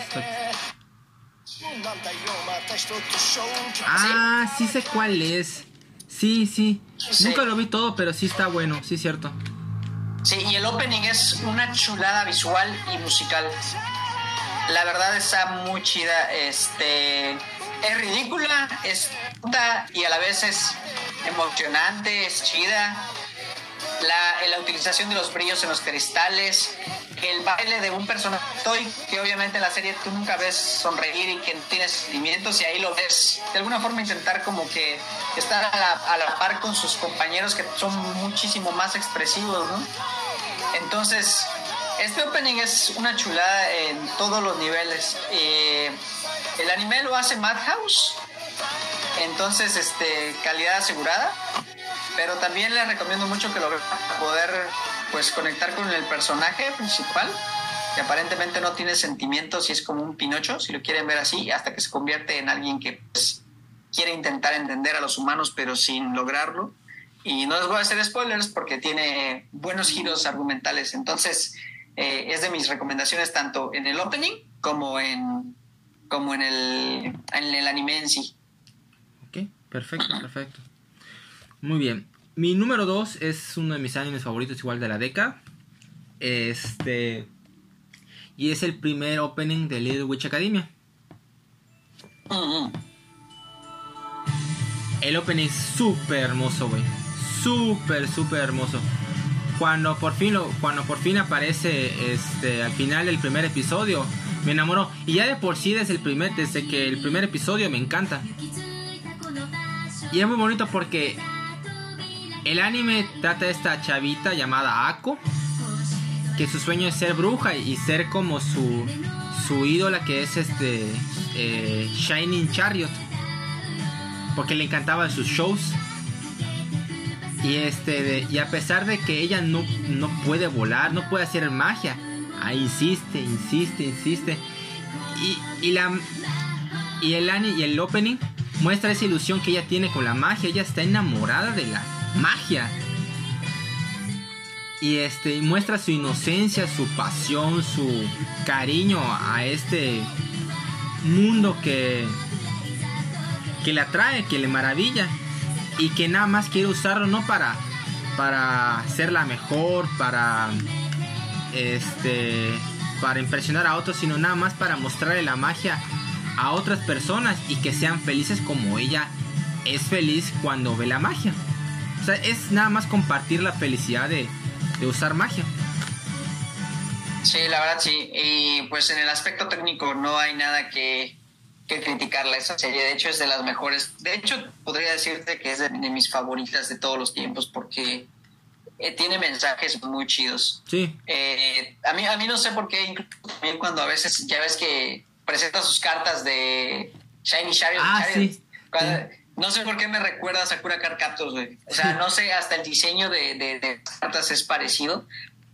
Ah, sí sé cuál es. Sí, sí. Sí. Nunca lo vi todo, pero sí está bueno, sí es cierto. Sí, y el opening es una chulada visual y musical. La verdad está muy chida. Este, es ridícula, es puta y a la vez es emocionante, es chida. La, la utilización de los brillos en los cristales, el baile de un personaje que obviamente en la serie tú nunca ves sonreír y que no tiene sentimientos, y ahí lo ves de alguna forma intentar como que estar a la, a la par con sus compañeros que son muchísimo más expresivos, ¿no? Entonces este opening es una chulada en todos los niveles. Eh, el anime lo hace Madhouse, entonces este calidad asegurada. Pero también les recomiendo mucho que lo vean para poder pues conectar con el personaje principal, que aparentemente no tiene sentimientos y es como un Pinocho, si lo quieren ver así, hasta que se convierte en alguien que pues, quiere intentar entender a los humanos pero sin lograrlo. Y no les voy a hacer spoilers porque tiene buenos giros argumentales. Entonces eh, es de mis recomendaciones tanto en el opening como en, como en, el, en el anime en sí. Ok, perfecto, perfecto. Muy bien. Mi número dos es uno de mis animes favoritos igual de la década. Este... Y es el primer opening de Little Witch Academia. Uh-huh. El opening es súper hermoso, güey. Súper, súper hermoso. Cuando por fin lo, cuando por fin aparece este al final del primer episodio, me enamoró. Y ya de por sí desde el primer, desde que el primer episodio me encanta. Y es muy bonito porque el anime trata de esta chavita llamada Ako, que su sueño es ser bruja y ser como su su ídola, que es este eh, Shining Chariot, porque le encantaban sus shows. Y este de, y a pesar de que ella no, no puede volar, no puede hacer magia, ahí insiste, insiste, insiste. Y, y la y el anime y el opening muestra esa ilusión que ella tiene con la magia. Ella está enamorada de la magia. Y este muestra su inocencia, su pasión, su cariño a este mundo que que le atrae, que le maravilla, y que nada más quiere usarlo no para para ser la mejor, para este para impresionar a otros, sino nada más para mostrarle la magia a otras personas y que sean felices como ella es feliz cuando ve la magia. O sea, es nada más compartir la felicidad de, de usar magia. Sí, la verdad sí. Y pues en el aspecto técnico no hay nada que, que criticarle a esa serie. De hecho es de las mejores. De hecho podría decirte que es de, de mis favoritas de todos los tiempos porque eh, tiene mensajes muy chidos. Sí. Eh, a mí a mí no sé por qué, incluso también cuando a veces ya ves que presenta sus cartas de Shiny Chariot. Ah, Chariot, sí. cuando, sí. No sé por qué me recuerda a Sakura Card Captors, güey. O sea, no sé, hasta el diseño de, de, de cartas es parecido,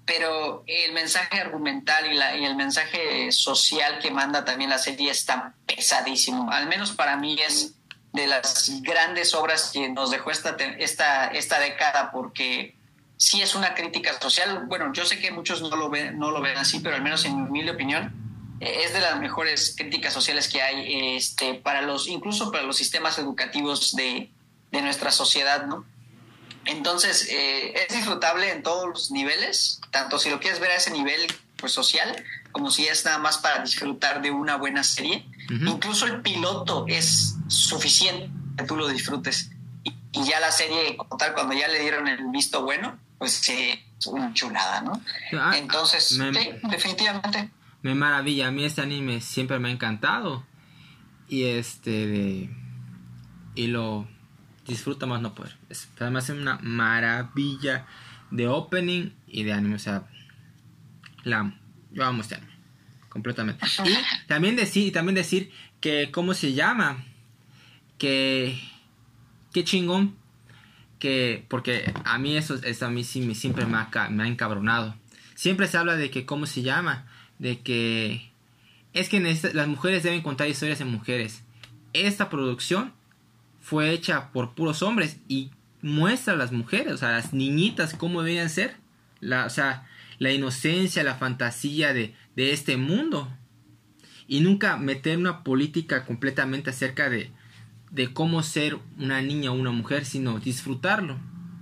pero el mensaje argumental y, la, y el mensaje social que manda también la serie está pesadísimo. Al menos para mí es de las grandes obras que nos dejó esta, esta, esta década, porque sí es una crítica social. Bueno, yo sé que muchos no lo ven, no lo ven así, pero al menos en mi humilde opinión eh, es de las mejores críticas sociales que hay, este, para los, incluso para los sistemas educativos de, de nuestra sociedad, ¿no? Entonces, eh, es disfrutable en todos los niveles, tanto si lo quieres ver a ese nivel pues social, como si es nada más para disfrutar de una buena serie. Uh-huh. Incluso el piloto es suficiente que tú lo disfrutes. Y, y ya la serie, como tal, cuando ya le dieron el visto bueno, pues eh, es una chulada, ¿no? Ah, Entonces, me, sí, definitivamente. Me maravilla. A mí este anime siempre me ha encantado. Y este de... Y lo... disfruta más no poder. Es, además es una maravilla de opening y de anime. O sea, la amo. Yo amo este anime completamente. Y también decir, y también decir que cómo se llama, que qué chingón, que porque a mí eso, eso a mí sí me, siempre me ha, me ha encabronado. Siempre se habla de que cómo se llama, de que es que esta, las mujeres deben contar historias de mujeres. Esta producción fue hecha por puros hombres y muestra a las mujeres, o sea, las niñitas cómo deberían ser, la, o sea, la inocencia, la fantasía de, de este mundo, y nunca meter una política completamente acerca de, de cómo ser una niña o una mujer, sino disfrutarlo.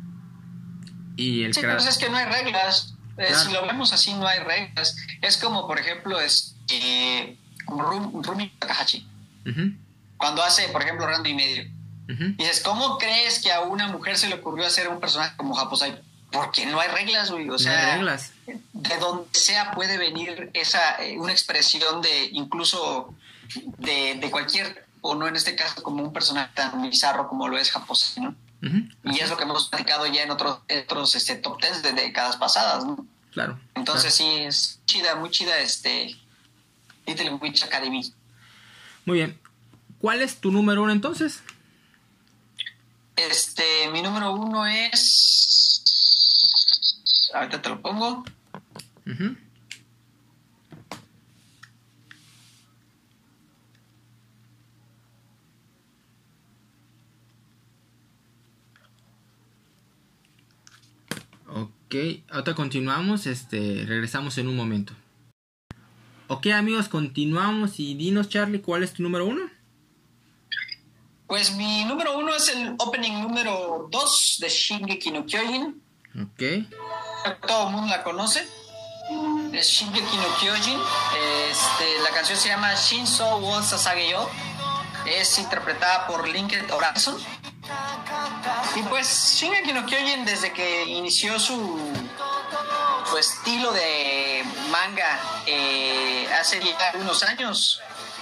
Y el sí, pero es que no hay reglas, claro. eh, si lo vemos así no hay reglas, es como por ejemplo es eh, Rumi Takahashi, uh-huh. cuando hace por ejemplo Randy y medio. Uh-huh. Y dices, ¿cómo crees que a una mujer se le ocurrió hacer un personaje como Japosai? Porque no hay reglas, güey. O sea, no hay reglas. De donde sea puede venir esa una expresión de incluso de, de cualquier, o no en este caso como un personaje tan bizarro como lo es Japosai, ¿no? Uh-huh. Y es lo que hemos platicado ya en otros, otros este, top tens de décadas pasadas, ¿no? Claro. Entonces claro. sí, es chida, muy chida este Little Witch Academy. Muy bien. ¿Cuál es tu número uno entonces? Este, mi número uno es... Ahorita te lo pongo. Uh-huh. Ok, ahorita continuamos, este, regresamos en un momento. Ok, amigos, continuamos y dinos, Charlie, ¿cuál es tu número uno? Pues mi número uno es el opening número dos de Shingeki no Kyojin. Ok. Todo el mundo la conoce. Es Shingeki no Kyojin. Este, la canción se llama Shinso wo Sasageyo. Es interpretada por Linked Horizon. Y pues Shingeki no Kyojin, desde que inició su, su estilo de manga eh, hace ya unos años,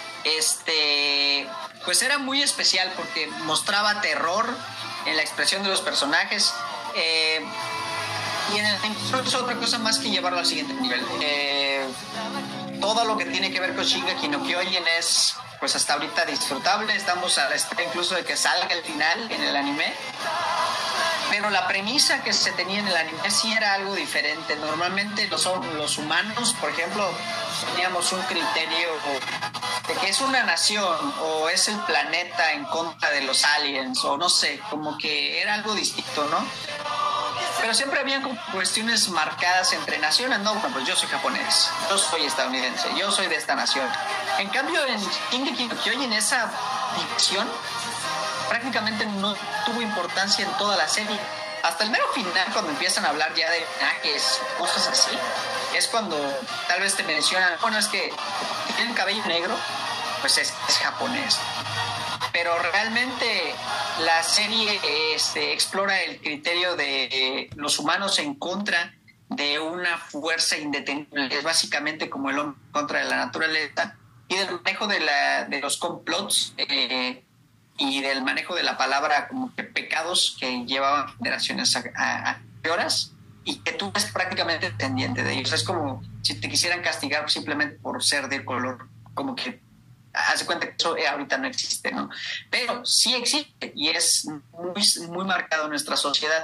este... pues era muy especial porque mostraba terror en la expresión de los personajes, eh, y en el es otra cosa más que llevarlo al siguiente nivel. Eh, todo lo que tiene que ver con Shingeki no Kyojin es pues hasta ahorita disfrutable. Estamos a la espera incluso de que salga el final en el anime, pero la premisa que se tenía en el anime sí era algo diferente. Normalmente los, los humanos, por ejemplo, teníamos un criterio de que es una nación o es el planeta en contra de los aliens, o no sé, como que era algo distinto, ¿no? Pero siempre había cuestiones marcadas entre naciones, ¿no? Bueno, pues yo soy japonés, yo soy estadounidense, yo soy de esta nación. En cambio, en Shingeki no Kyojin esa división prácticamente no tuvo importancia en toda la serie. Hasta el mero final, cuando empiezan a hablar ya de linajes, cosas así, es cuando tal vez te mencionan, bueno, es que tienen cabello negro, pues es, es japonés. Pero realmente la serie este, explora el criterio de los humanos en contra de una fuerza indetenible, es básicamente como el hombre en contra de la naturaleza, y del manejo de, la, de los complots, eh, y del manejo de la palabra como que pecados que llevaban generaciones a, a, a horas, y que tú eres prácticamente descendiente de ellos. Es como si te quisieran castigar simplemente por ser de color, como que haz de cuenta que eso ahorita no existe, ¿no? Pero sí existe y es muy, muy marcado en nuestra sociedad.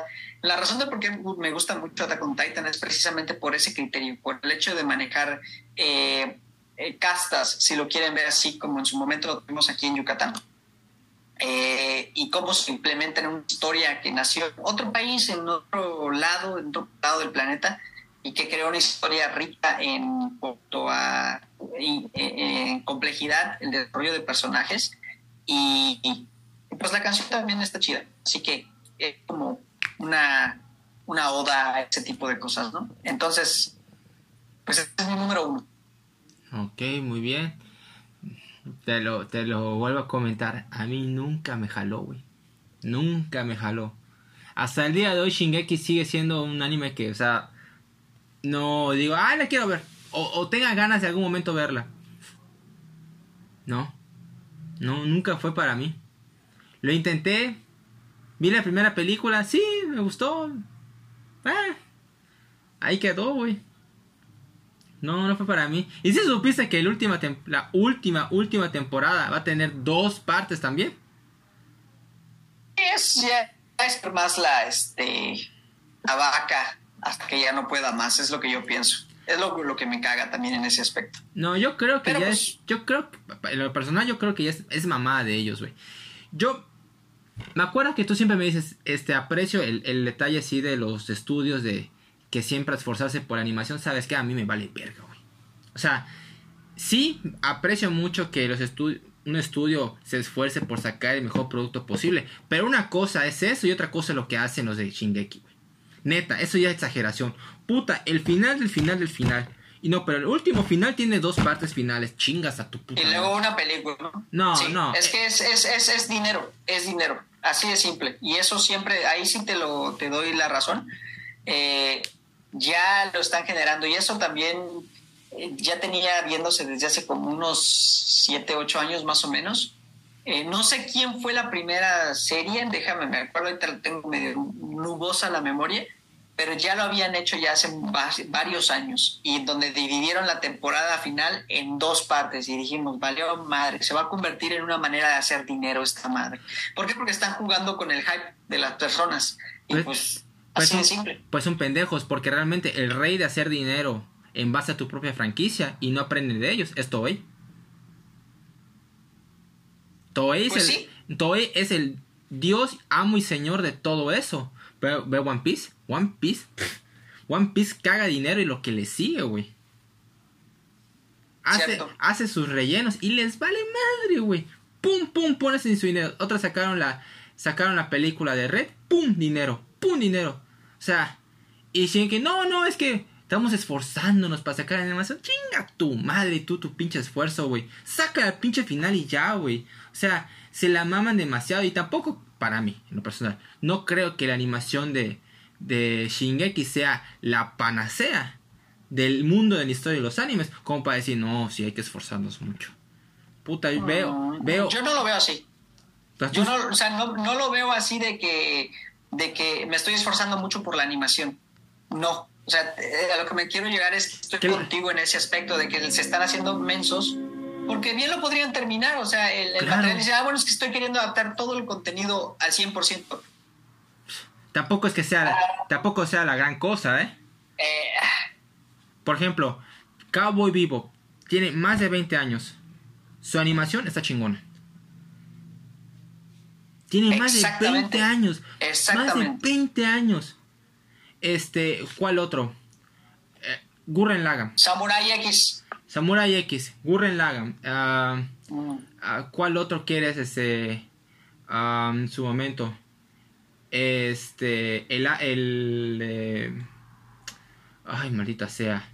La razón de por qué me gusta mucho Attack on Titan es precisamente por ese criterio, por el hecho de manejar eh, eh, castas, si lo quieren ver así, como en su momento lo tuvimos aquí en Yucatán. Eh, y cómo se implementa en una historia que nació en otro país, en otro lado, en otro lado del planeta, y que creó una historia rica en cuanto a en, en complejidad, el desarrollo de personajes, y, y pues la canción también está chida, así que es como una, una oda a ese tipo de cosas, ¿no? Entonces, pues este es mi número uno. Ok, muy bien. Te lo, te lo vuelvo a comentar. A mí nunca me jaló, güey. Nunca me jaló. Hasta el día de hoy Shingeki sigue siendo un anime que, o sea, no digo, ah, la quiero ver. O, o tenga ganas de algún momento verla. No. No, nunca fue para mí. Lo intenté. Vi la primera película. Sí, me gustó. Ah, ahí quedó, güey. No, no fue para mí. ¿Y si supiste que la última, tem- la última, última temporada va a tener dos partes también? Es ya es más la, este, la vaca hasta que ya no pueda más, es lo que yo pienso. Es lo, lo que me caga también en ese aspecto. No, yo creo que Pero ya pues, es... Yo creo que... En lo personal yo creo que ya es, es mamada de ellos, güey. Yo... Me acuerdo que tú siempre me dices... Este, aprecio el, el detalle así de los estudios de... Que siempre esforzarse por animación. ¿Sabes qué? A mí me vale verga, güey. O sea... Sí, aprecio mucho que los estu- un estudio se esfuerce por sacar el mejor producto posible. Pero una cosa es eso y otra cosa es lo que hacen los de Shingeki, güey. Neta, eso ya es exageración. Puta, el final del final del final. Y no, pero el último final tiene dos partes finales. Chingas a tu puta. y luego madre. una película, ¿no? No, Sí, no. es que es, es, es, es dinero, es dinero. Así de simple. Y eso siempre, ahí sí te lo te doy la razón. Eh, ya lo están generando. Y eso también eh, ya tenía viéndose desde hace como unos siete, ocho años más o menos. Eh, no sé quién fue la primera serie, déjame, me acuerdo, ahorita tengo medio nubosa la memoria, pero ya lo habían hecho ya hace varios años, y donde dividieron la temporada final en dos partes, y dijimos, valió madre, se va a convertir en una manera de hacer dinero esta madre. ¿Por qué? Porque están jugando con el hype de las personas, y pues, pues, pues así de son, simple. Pues son pendejos, porque realmente el rey de hacer dinero en base a tu propia franquicia y no aprenden de ellos es Toei. Toei, Pues es, el, Toei es el dios, amo y señor de todo eso. Ve, ve One Piece. One Piece. One Piece caga dinero y lo que le sigue, güey. Hace, hace sus rellenos y les vale madre, güey. Pum, pum, pones en su dinero. Otras sacaron la, sacaron la película de Red. Pum, dinero. Pum, dinero. O sea, y dicen que no, no, es que estamos esforzándonos para sacar animación. Chinga tu madre y tú, tu pinche esfuerzo, güey. Saca el pinche final y ya, güey. O sea, se la maman demasiado. Y tampoco, para mí, en lo personal, no creo que la animación de, de Shingeki sea la panacea del mundo de la historia de los animes. Como para decir, no, sí hay que esforzarnos mucho. Puta, no, veo, veo. Yo no lo veo así. Yo no, o sea, no, no lo veo así de que, de que me estoy esforzando mucho por la animación. No. O sea, a lo que me quiero llegar es que estoy ¿Qué? contigo en ese aspecto de que se están haciendo mensos, porque bien lo podrían terminar. O sea, el, el claro. material dice, ah, bueno, es que estoy queriendo adaptar todo el contenido al cien por ciento. Tampoco es que sea, ah. tampoco sea la gran cosa, ¿eh? eh Por ejemplo, Cowboy Bebop tiene más de veinte años. Su animación está chingona. Tiene más de veinte años. Exactamente. Más de veinte años. Este, ¿cuál otro? Eh, Gurren Lagann. Samurai X. Samurai X. Gurren Lagann. Uh, mm. uh, ¿Cuál otro quieres? Este, uh, en su momento. Este, el, el eh, ay, maldita sea.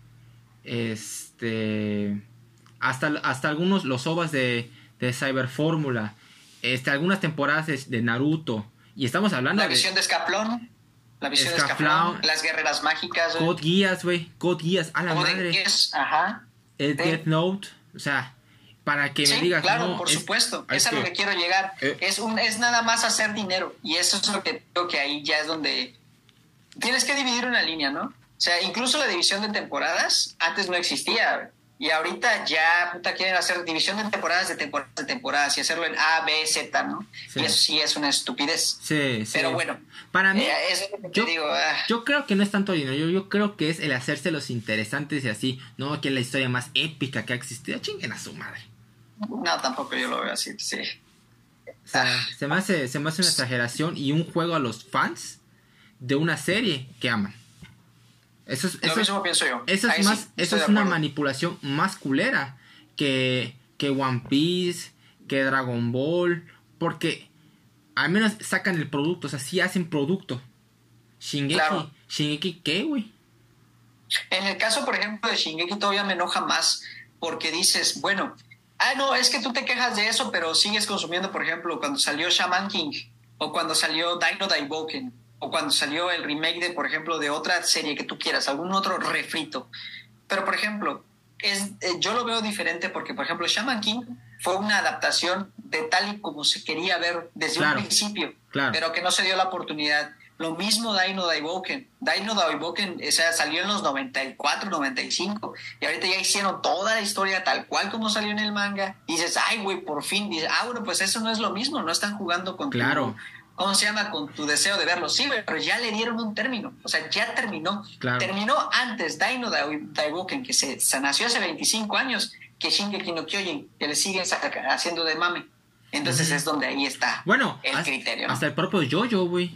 Este, hasta, hasta algunos los ovas de, de Cyber Fórmula. Este, algunas temporadas de, de Naruto. Y estamos hablando La visión de, de Escaplón. La visión Escaflón, de Escaplón. Las guerreras mágicas. Code Geass, güey. Code Geass, a la Code madre. Geass, ajá. El sí. Death Note. O sea, para que sí, me digas. Claro, no, por es, supuesto. Es, es a que, lo que quiero llegar. Eh, es, un, es nada más hacer dinero. Y eso es lo que creo que ahí ya es donde tienes que dividir una línea, ¿no? O sea, incluso la división de temporadas antes no existía. Y ahorita ya, puta, quieren hacer división de temporadas, de temporadas, de temporadas, y hacerlo en A, B, Z, ¿no? Sí. Y eso sí es una estupidez. Sí, sí. Pero bueno, para mí, eh, eso es lo que yo, te digo. Ah. yo creo que no es tanto dinero, yo, yo creo que es el hacerse los interesantes y así, no que es la historia más épica que ha existido, chinguen a su madre. No, tampoco yo lo veo así, sí. O sea, ah. se, me hace, se me hace una exageración y un juego a los fans de una serie que aman. Eso es, lo eso mismo es, pienso yo. Eso es, Ahí más, sí, eso es una manipulación más culera que, que One Piece, que Dragon Ball, porque al menos sacan el producto, o sea, sí hacen producto. Shingeki, claro. Shingeki, ¿qué, güey? En el caso, por ejemplo, de Shingeki todavía me enoja más porque dices, bueno, ah, no, es que tú te quejas de eso, pero sigues consumiendo, por ejemplo, cuando salió Shaman King o cuando salió Dino Daiboken o cuando salió el remake de, por ejemplo, de otra serie que tú quieras, algún otro refrito. Pero, por ejemplo, es, eh, yo lo veo diferente porque, por ejemplo, Shaman King fue una adaptación de tal y como se quería ver desde claro, un principio, claro. pero que no se dio la oportunidad. Lo mismo Dino Daiboken. Dino Daiboken o sea, salió en los noventa y cuatro, noventa y cinco y ahorita ya hicieron toda la historia tal cual como salió en el manga. Y dices, ay, güey, por fin. Dices, ah, bueno, pues eso no es lo mismo. No están jugando con claro. tu... ¿Cómo se llama? Con tu deseo de verlo. Sí, pero ya le dieron un término. O sea, ya terminó. Claro. Terminó antes Dino Daiboken, que se, se nació hace veinticinco años, que Shingeki no Kyojin, que le siguen haciendo de mame. Entonces uh-huh. es donde ahí está bueno, el hasta, criterio. ¿No? Hasta el propio Jojo, güey.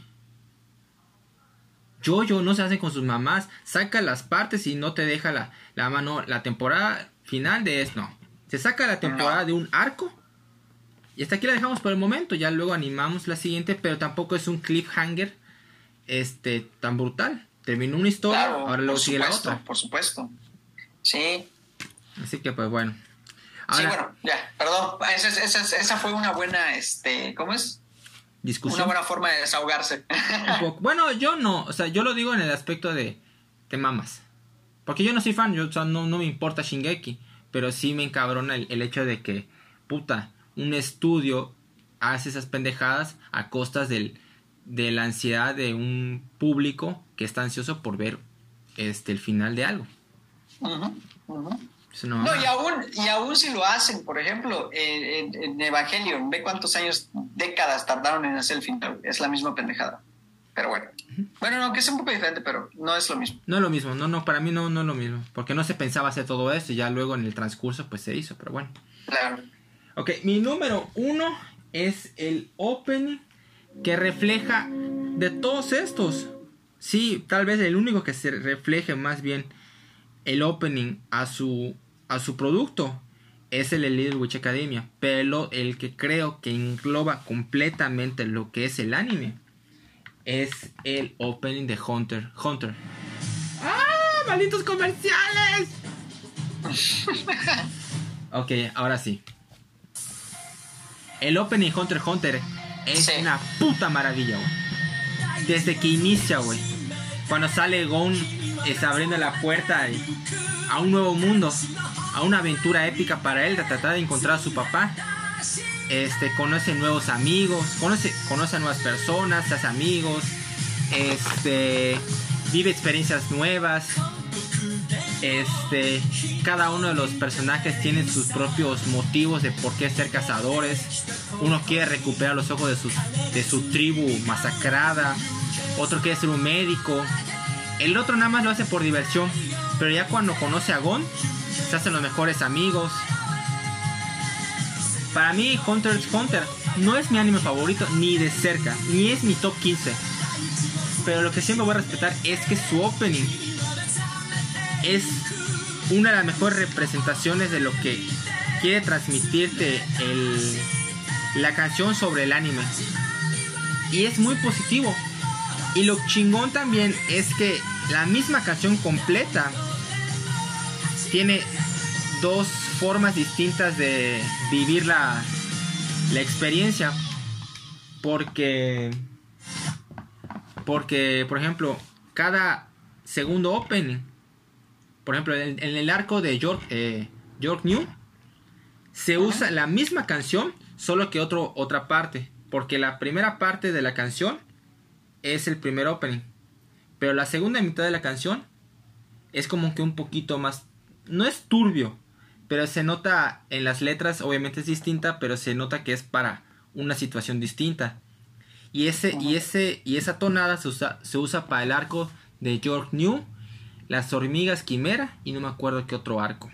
Jojo no se hace con sus mamás. Saca las partes y no te deja la, la mano. La temporada final de esto. No. Se saca la temporada no. de un arco. Y hasta aquí la dejamos por el momento. Ya luego animamos la siguiente. Pero tampoco es un cliffhanger este, tan brutal. Terminó una historia. Claro, ahora luego sigue supuesto, la otra. Por supuesto. Sí. Así que pues bueno. Ahora, sí, bueno, ya. Perdón. Esa, esa, esa fue una buena. este ¿Cómo es? Discusión. Una buena forma de desahogarse. Un poco. Bueno, yo no. O sea, yo lo digo en el aspecto de. Te mamas. Porque yo no soy fan. Yo, o sea, no, no me importa Shingeki. Pero sí me encabrona el, el hecho de que. Puta. Un estudio hace esas pendejadas a costas del, de la ansiedad de un público que está ansioso por ver este el final de algo. Uh-huh, uh-huh. No, no, y aún, y aún si lo hacen, por ejemplo, en, en Evangelion, ve cuántos años, décadas tardaron en hacer el final. Es la misma pendejada. Pero bueno. Uh-huh. Bueno, no, que es un poco diferente, pero no es lo mismo. No es lo mismo, no, no, para mí no, no es lo mismo. Porque no se pensaba hacer todo esto y ya luego en el transcurso pues se hizo, pero bueno. Claro. Ok, mi número uno es el opening que refleja de todos estos. Sí, tal vez el único que se refleje más bien el opening a su, a su producto es el de Little Witch Academia. Pero el que creo que engloba completamente lo que es el anime es el opening de Hunter. Hunter. ¡Ah! ¡Malditos comerciales! Ok, ahora sí. El opening Hunter x Hunter es sí. una puta maravilla, güey. Desde que inicia, güey. Cuando sale Gon está abriendo la puerta a un nuevo mundo, a una aventura épica para él de tratar de encontrar a su papá. Este, conoce nuevos amigos, conoce, conoce a nuevas personas, a sus amigos. Este, vive experiencias nuevas. Este, cada uno de los personajes tiene sus propios motivos de por qué ser cazadores. Uno quiere recuperar los ojos de su, de su tribu masacrada. Otro quiere ser un médico. El otro nada más lo hace por diversión. Pero ya cuando conoce a Gon, se hacen los mejores amigos. Para mí Hunter x Hunter no es mi anime favorito ni de cerca, ni es mi top quince. Pero lo que siempre voy a respetar es que su opening es una de las mejores representaciones de lo que quiere transmitirte el, la canción sobre el anime. Y es muy positivo. Y lo chingón también es que la misma canción completa tiene dos formas distintas de vivir la, la experiencia. Porque, porque, por ejemplo, cada segundo opening, por ejemplo, en, en el arco de York, eh, York New, se uh-huh. usa la misma canción, solo que otro, otra parte. Porque la primera parte de la canción es el primer opening. Pero la segunda mitad de la canción es como que un poquito más... No es turbio, pero se nota en las letras, obviamente es distinta, pero se nota que es para una situación distinta. Y ese, y ese, y esa tonada se usa, se usa para el arco de York New, las hormigas quimera y no me acuerdo qué otro arco.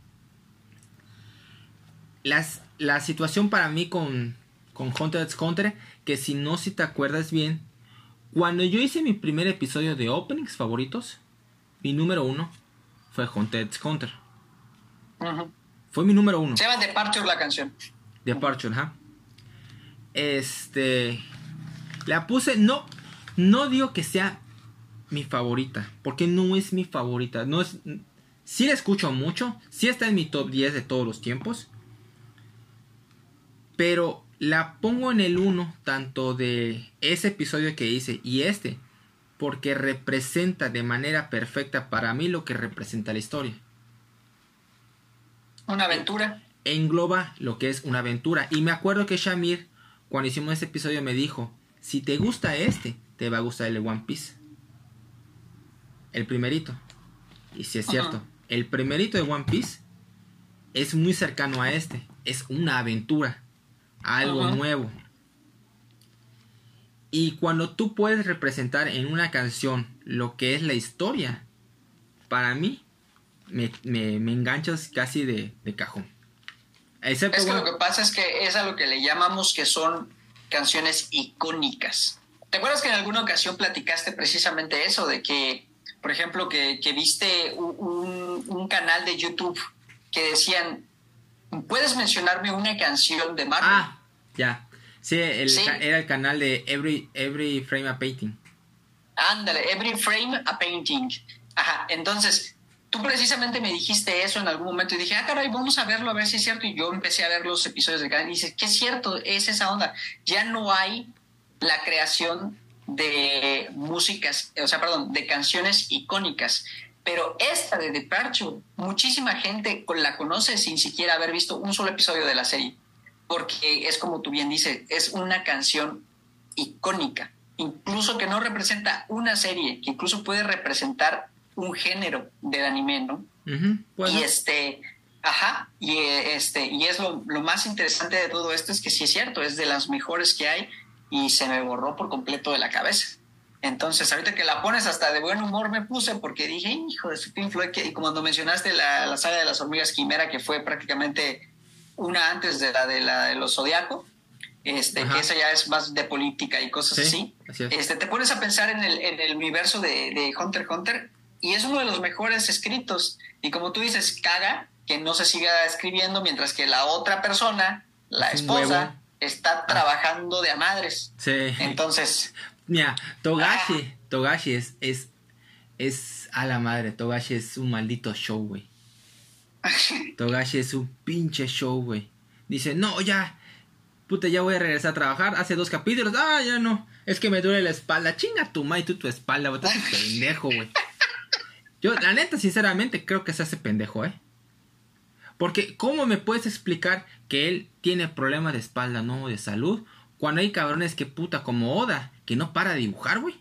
Las, la situación para mí con, con Hunter x Hunter, que si no si te acuerdas bien, cuando yo hice mi primer episodio de openings favoritos, mi número uno fue Hunter x Hunter. Uh-huh. Fue mi número uno. Se llama Departure la canción. Departure, ajá. Este... La puse... No, no digo que sea mi favorita, porque no es mi favorita. No es... Sí la escucho mucho, sí está en mi top diez de todos los tiempos, pero la pongo en el uno tanto de ese episodio que hice y este, porque representa de manera perfecta para mí lo que representa la historia. Una aventura. Engloba lo que es una aventura. Y me acuerdo que Shamir, cuando hicimos ese episodio, me dijo: si te gusta este, te va a gustar el de One Piece. El primerito. Y si es cierto, uh-huh. El primerito de One Piece es muy cercano a este. Es una aventura, algo uh-huh. nuevo. Y cuando tú puedes representar en una canción lo que es la historia, para mí me, me, me enganchas casi de, de cajón. Excepto, es que bueno, lo que pasa es que es a lo que le llamamos que son canciones icónicas. ¿Te acuerdas que en alguna ocasión platicaste precisamente eso? De que, por ejemplo, que, que viste un, un canal de YouTube que decían: ¿puedes mencionarme una canción de Marvel? Ah, ya. Sí, el, sí. Era el canal de Every, Every Frame a Painting. Ándale, Every Frame a Painting. Ajá, entonces, tú precisamente me dijiste eso en algún momento y dije: ah, caray, vamos a verlo, a ver si es cierto. Y yo empecé a ver los episodios del canal y dices: ¿qué es cierto? Es esa onda. Ya no hay la creación de músicas, o sea, perdón, de canciones icónicas. Pero esta de Departure, muchísima gente la conoce sin siquiera haber visto un solo episodio de la serie. Porque es como tú bien dices, es una canción icónica, incluso que no representa una serie, que incluso puede representar un género del anime, ¿no? Uh-huh, bueno. Y este, ajá, y este, y es lo, lo más interesante de todo esto, es que sí es cierto, es de las mejores que hay y se me borró por completo de la cabeza. Entonces, ahorita que la pones, hasta de buen humor me puse, porque dije: hijo de su Pink Floyd, que, y cuando mencionaste la, la saga de las hormigas quimera, que fue prácticamente una antes de la de la de los Zodiaco, este, que esa ya es más de política y cosas sí, así, así este, te pones a pensar en el, en el universo de, de Hunter x Hunter, y es uno de los mejores escritos, y como tú dices, caga que no se siga escribiendo mientras que la otra persona, la es esposa, está ah. trabajando de a madres. Sí. Entonces, mira, Togashi, ah. Togashi es, es, es a la madre, Togashi es un maldito show, güey. Togashi es un pinche show, güey. Dice: no, ya, puta, ya voy a regresar a trabajar. Hace dos capítulos, ah, ya no, es que me duele la espalda. Chinga tu madre, tú tu espalda, güey, estás pendejo, güey. Yo, la neta, sinceramente, creo que se hace pendejo, eh. Porque, ¿cómo me puedes explicar que él tiene problemas de espalda, no de salud, cuando hay cabrones que puta como Oda, que no para de dibujar, güey?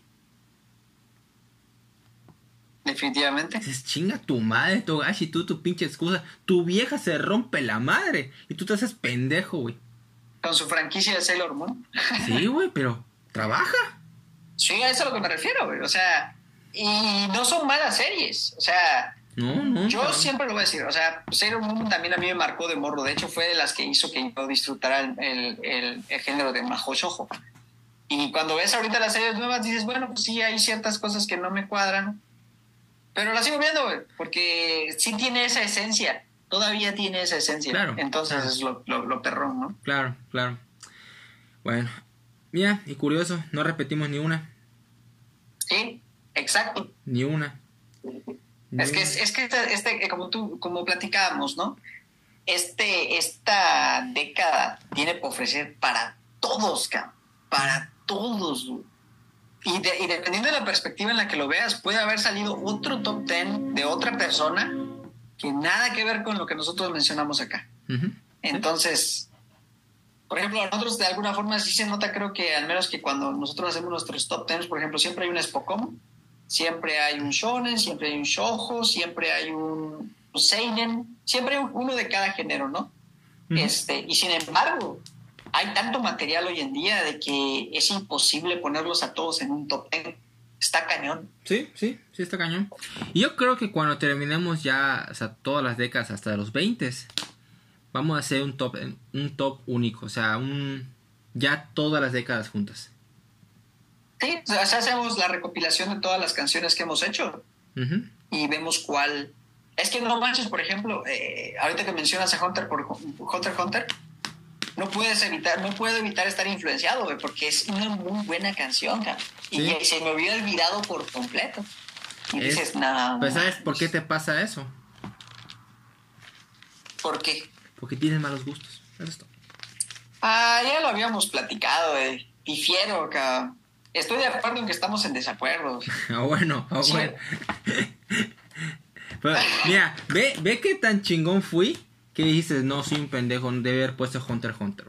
Definitivamente. Dices: chinga tu madre, Togashi, tú tu pinche excusa. Tu vieja se rompe la madre y tú te haces pendejo, güey. Con su franquicia de Sailor Moon. Sí, güey, pero trabaja. Sí, a eso es a lo que me refiero, güey. O sea, y no son malas series. O sea, no, no, yo no. siempre lo voy a decir. O sea, Sailor Moon también a mí me marcó de morro. De hecho, fue de las que hizo que yo disfrutara el, el, el, el género de Mahou Shoujo. Y cuando ves ahorita las series nuevas, dices: bueno, pues sí, hay ciertas cosas que no me cuadran, pero la sigo viendo, güey, porque sí tiene esa esencia. Todavía tiene esa esencia. Claro. Entonces claro. es lo, lo, lo perrón, ¿no? Claro, claro. Bueno, mira, y curioso, no repetimos ni una. Sí, exacto. Ni una. Ni es una. que, es, es que este, este, como tú, como platicábamos, ¿no? Este, esta década tiene por ofrecer para todos, cabrón. Para todos, güey. Y, de, y dependiendo de la perspectiva en la que lo veas, puede haber salido otro top ten de otra persona que nada que ver con lo que nosotros mencionamos acá. Uh-huh. Entonces, por ejemplo, a nosotros de alguna forma sí se nota, creo que al menos que cuando nosotros hacemos nuestros top ten, por ejemplo, siempre hay un Spokon, siempre hay un shonen, siempre hay un shoujo, siempre hay un seinen, siempre uno de cada género, ¿no? Uh-huh. Este, y sin embargo, hay tanto material hoy en día de que es imposible ponerlos a todos en un top ten. Está cañón. Sí, sí, sí está cañón. Y yo creo que cuando terminemos ya, o sea, todas las décadas hasta los veinte, vamos a hacer un top, un top único, o sea, un ya todas las décadas juntas. Sí, o sea, hacemos la recopilación de todas las canciones que hemos hecho uh-huh. y vemos cuál. Es que no manches, por ejemplo, eh, ahorita que mencionas a Hunter por Hunter x Hunter, no puedes evitar, no puedo evitar estar influenciado, güey, porque es una muy buena canción, cara. Y sí. se me había olvidado por completo. Y es, dices, no. Pues ¿sabes por qué te pasa eso? ¿Por qué? Porque tienes malos gustos. Esto. Ah, ya lo habíamos platicado, güey. Difiero, cabrón. Estoy de acuerdo en que estamos en desacuerdo. Ah, bueno, ah, sí. bueno. Pero, mira, ve, ve qué tan chingón fui que dijiste, no, soy un pendejo, no debe haber puesto Hunter x Hunter.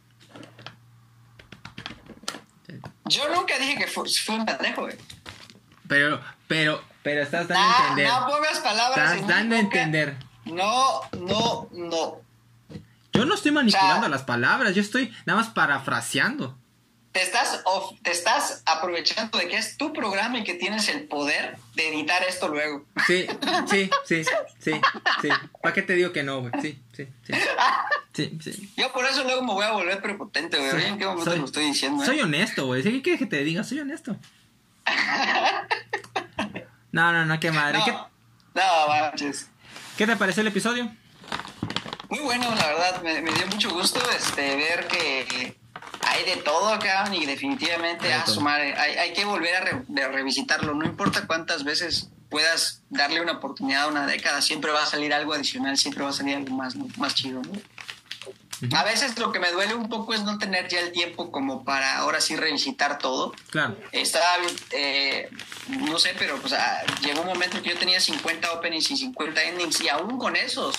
Yo nunca dije que fue, fue un pendejo, güey. Pero, pero, pero estás dando nah, a entender. No pongas palabras. Estás dando a entender. No, no, no. Yo no estoy manipulando o sea, las palabras, yo estoy nada más parafraseando. Te estás, off, te estás aprovechando de que es tu programa y que tienes el poder de editar esto luego. Sí, sí, sí, sí, sí. ¿Para qué te digo que no, güey? Sí, sí, sí. Sí, sí. Yo por eso luego me voy a volver prepotente, güey. Sí, ¿en qué momento soy, lo estoy diciendo? Soy eh? honesto, güey. ¿Qué quieres que te diga? Soy honesto. No, no, no, qué madre. No, ¿Qué... no manches. ¿Qué te pareció el episodio? Muy bueno, la verdad. Me, me dio mucho gusto este, ver que hay de todo acá y definitivamente a sumar, hay, hay que volver a, re, a revisitarlo. No importa cuántas veces puedas darle una oportunidad a una década, siempre va a salir algo adicional, siempre va a salir algo más, más chido, ¿no? Uh-huh. A veces lo que me duele un poco es no tener ya el tiempo como para ahora sí revisitar todo. Claro. Estaba, eh, no sé, pero pues, ah, llegó un momento que yo tenía cincuenta openings y cincuenta endings y aún con esos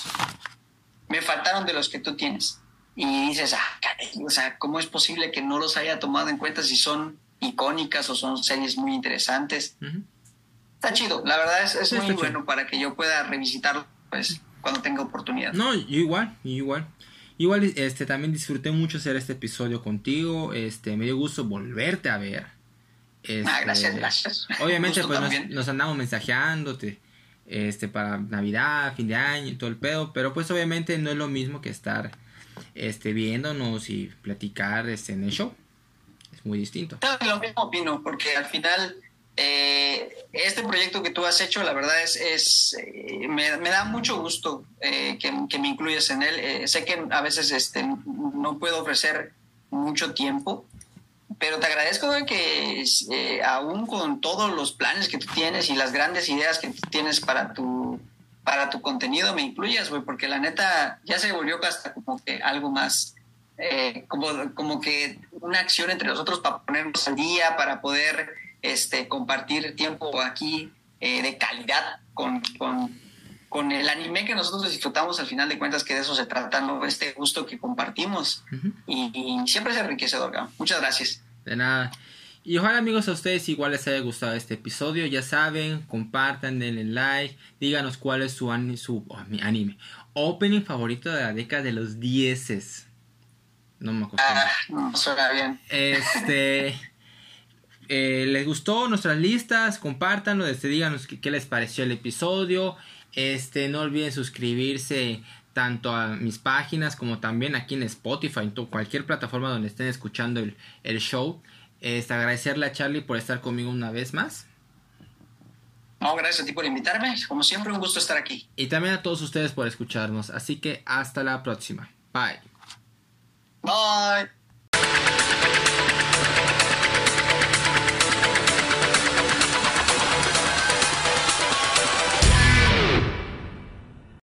me faltaron de los que tú tienes. Y dices, ah, caray, o sea, ¿cómo es posible que no los haya tomado en cuenta si son icónicas o son series muy interesantes? Uh-huh. Está chido, la verdad es, es sí, muy bueno chido. Para que yo pueda revisitarlo pues, cuando tenga oportunidad. No, yo igual, yo igual. Igual este, también disfruté mucho hacer este episodio contigo, este, me dio gusto volverte a ver. Este, ah, gracias, gracias. Obviamente pues nos, nos andamos mensajeándote este, para Navidad, fin de año y todo el pedo, pero pues obviamente no es lo mismo que estar... Este, viéndonos y platicar este, en el show. Es muy distinto. Lo mismo opino, porque al final eh, este proyecto que tú has hecho, la verdad es, es eh, me, me da mucho gusto eh, que, que me incluyas en él. Eh, sé que a veces este, no puedo ofrecer mucho tiempo, pero te agradezco de que eh, aún con todos los planes que tú tienes y las grandes ideas que tú tienes para tu para tu contenido me incluyas, güey, porque la neta ya se volvió hasta como que algo más, eh, como, como que una acción entre nosotros para ponernos al día, para poder este, compartir tiempo aquí eh, de calidad con, con, con el anime que nosotros disfrutamos al final de cuentas, que de eso se trata, ¿no? Este gusto que compartimos. Uh-huh. y, y siempre es enriquecedor, ¿no? Muchas gracias. De nada. Y ojalá amigos a ustedes igual les haya gustado este episodio. Ya saben, compartan, denle like, díganos cuál es su, an- su oh, mi anime opening favorito de la década de los dieces. No me acuerdo. Ah, no, suena bien. Este eh, les gustó nuestras listas, compártanlo, este, díganos qué, qué les pareció el episodio. Este, no olviden suscribirse tanto a mis páginas como también aquí en Spotify, en cualquier plataforma donde estén escuchando el, el show. Este, agradecerle a Charlie por estar conmigo una vez más. No, gracias a ti por invitarme. Como siempre, un gusto estar aquí. Y también a todos ustedes por escucharnos. Así que hasta la próxima. Bye.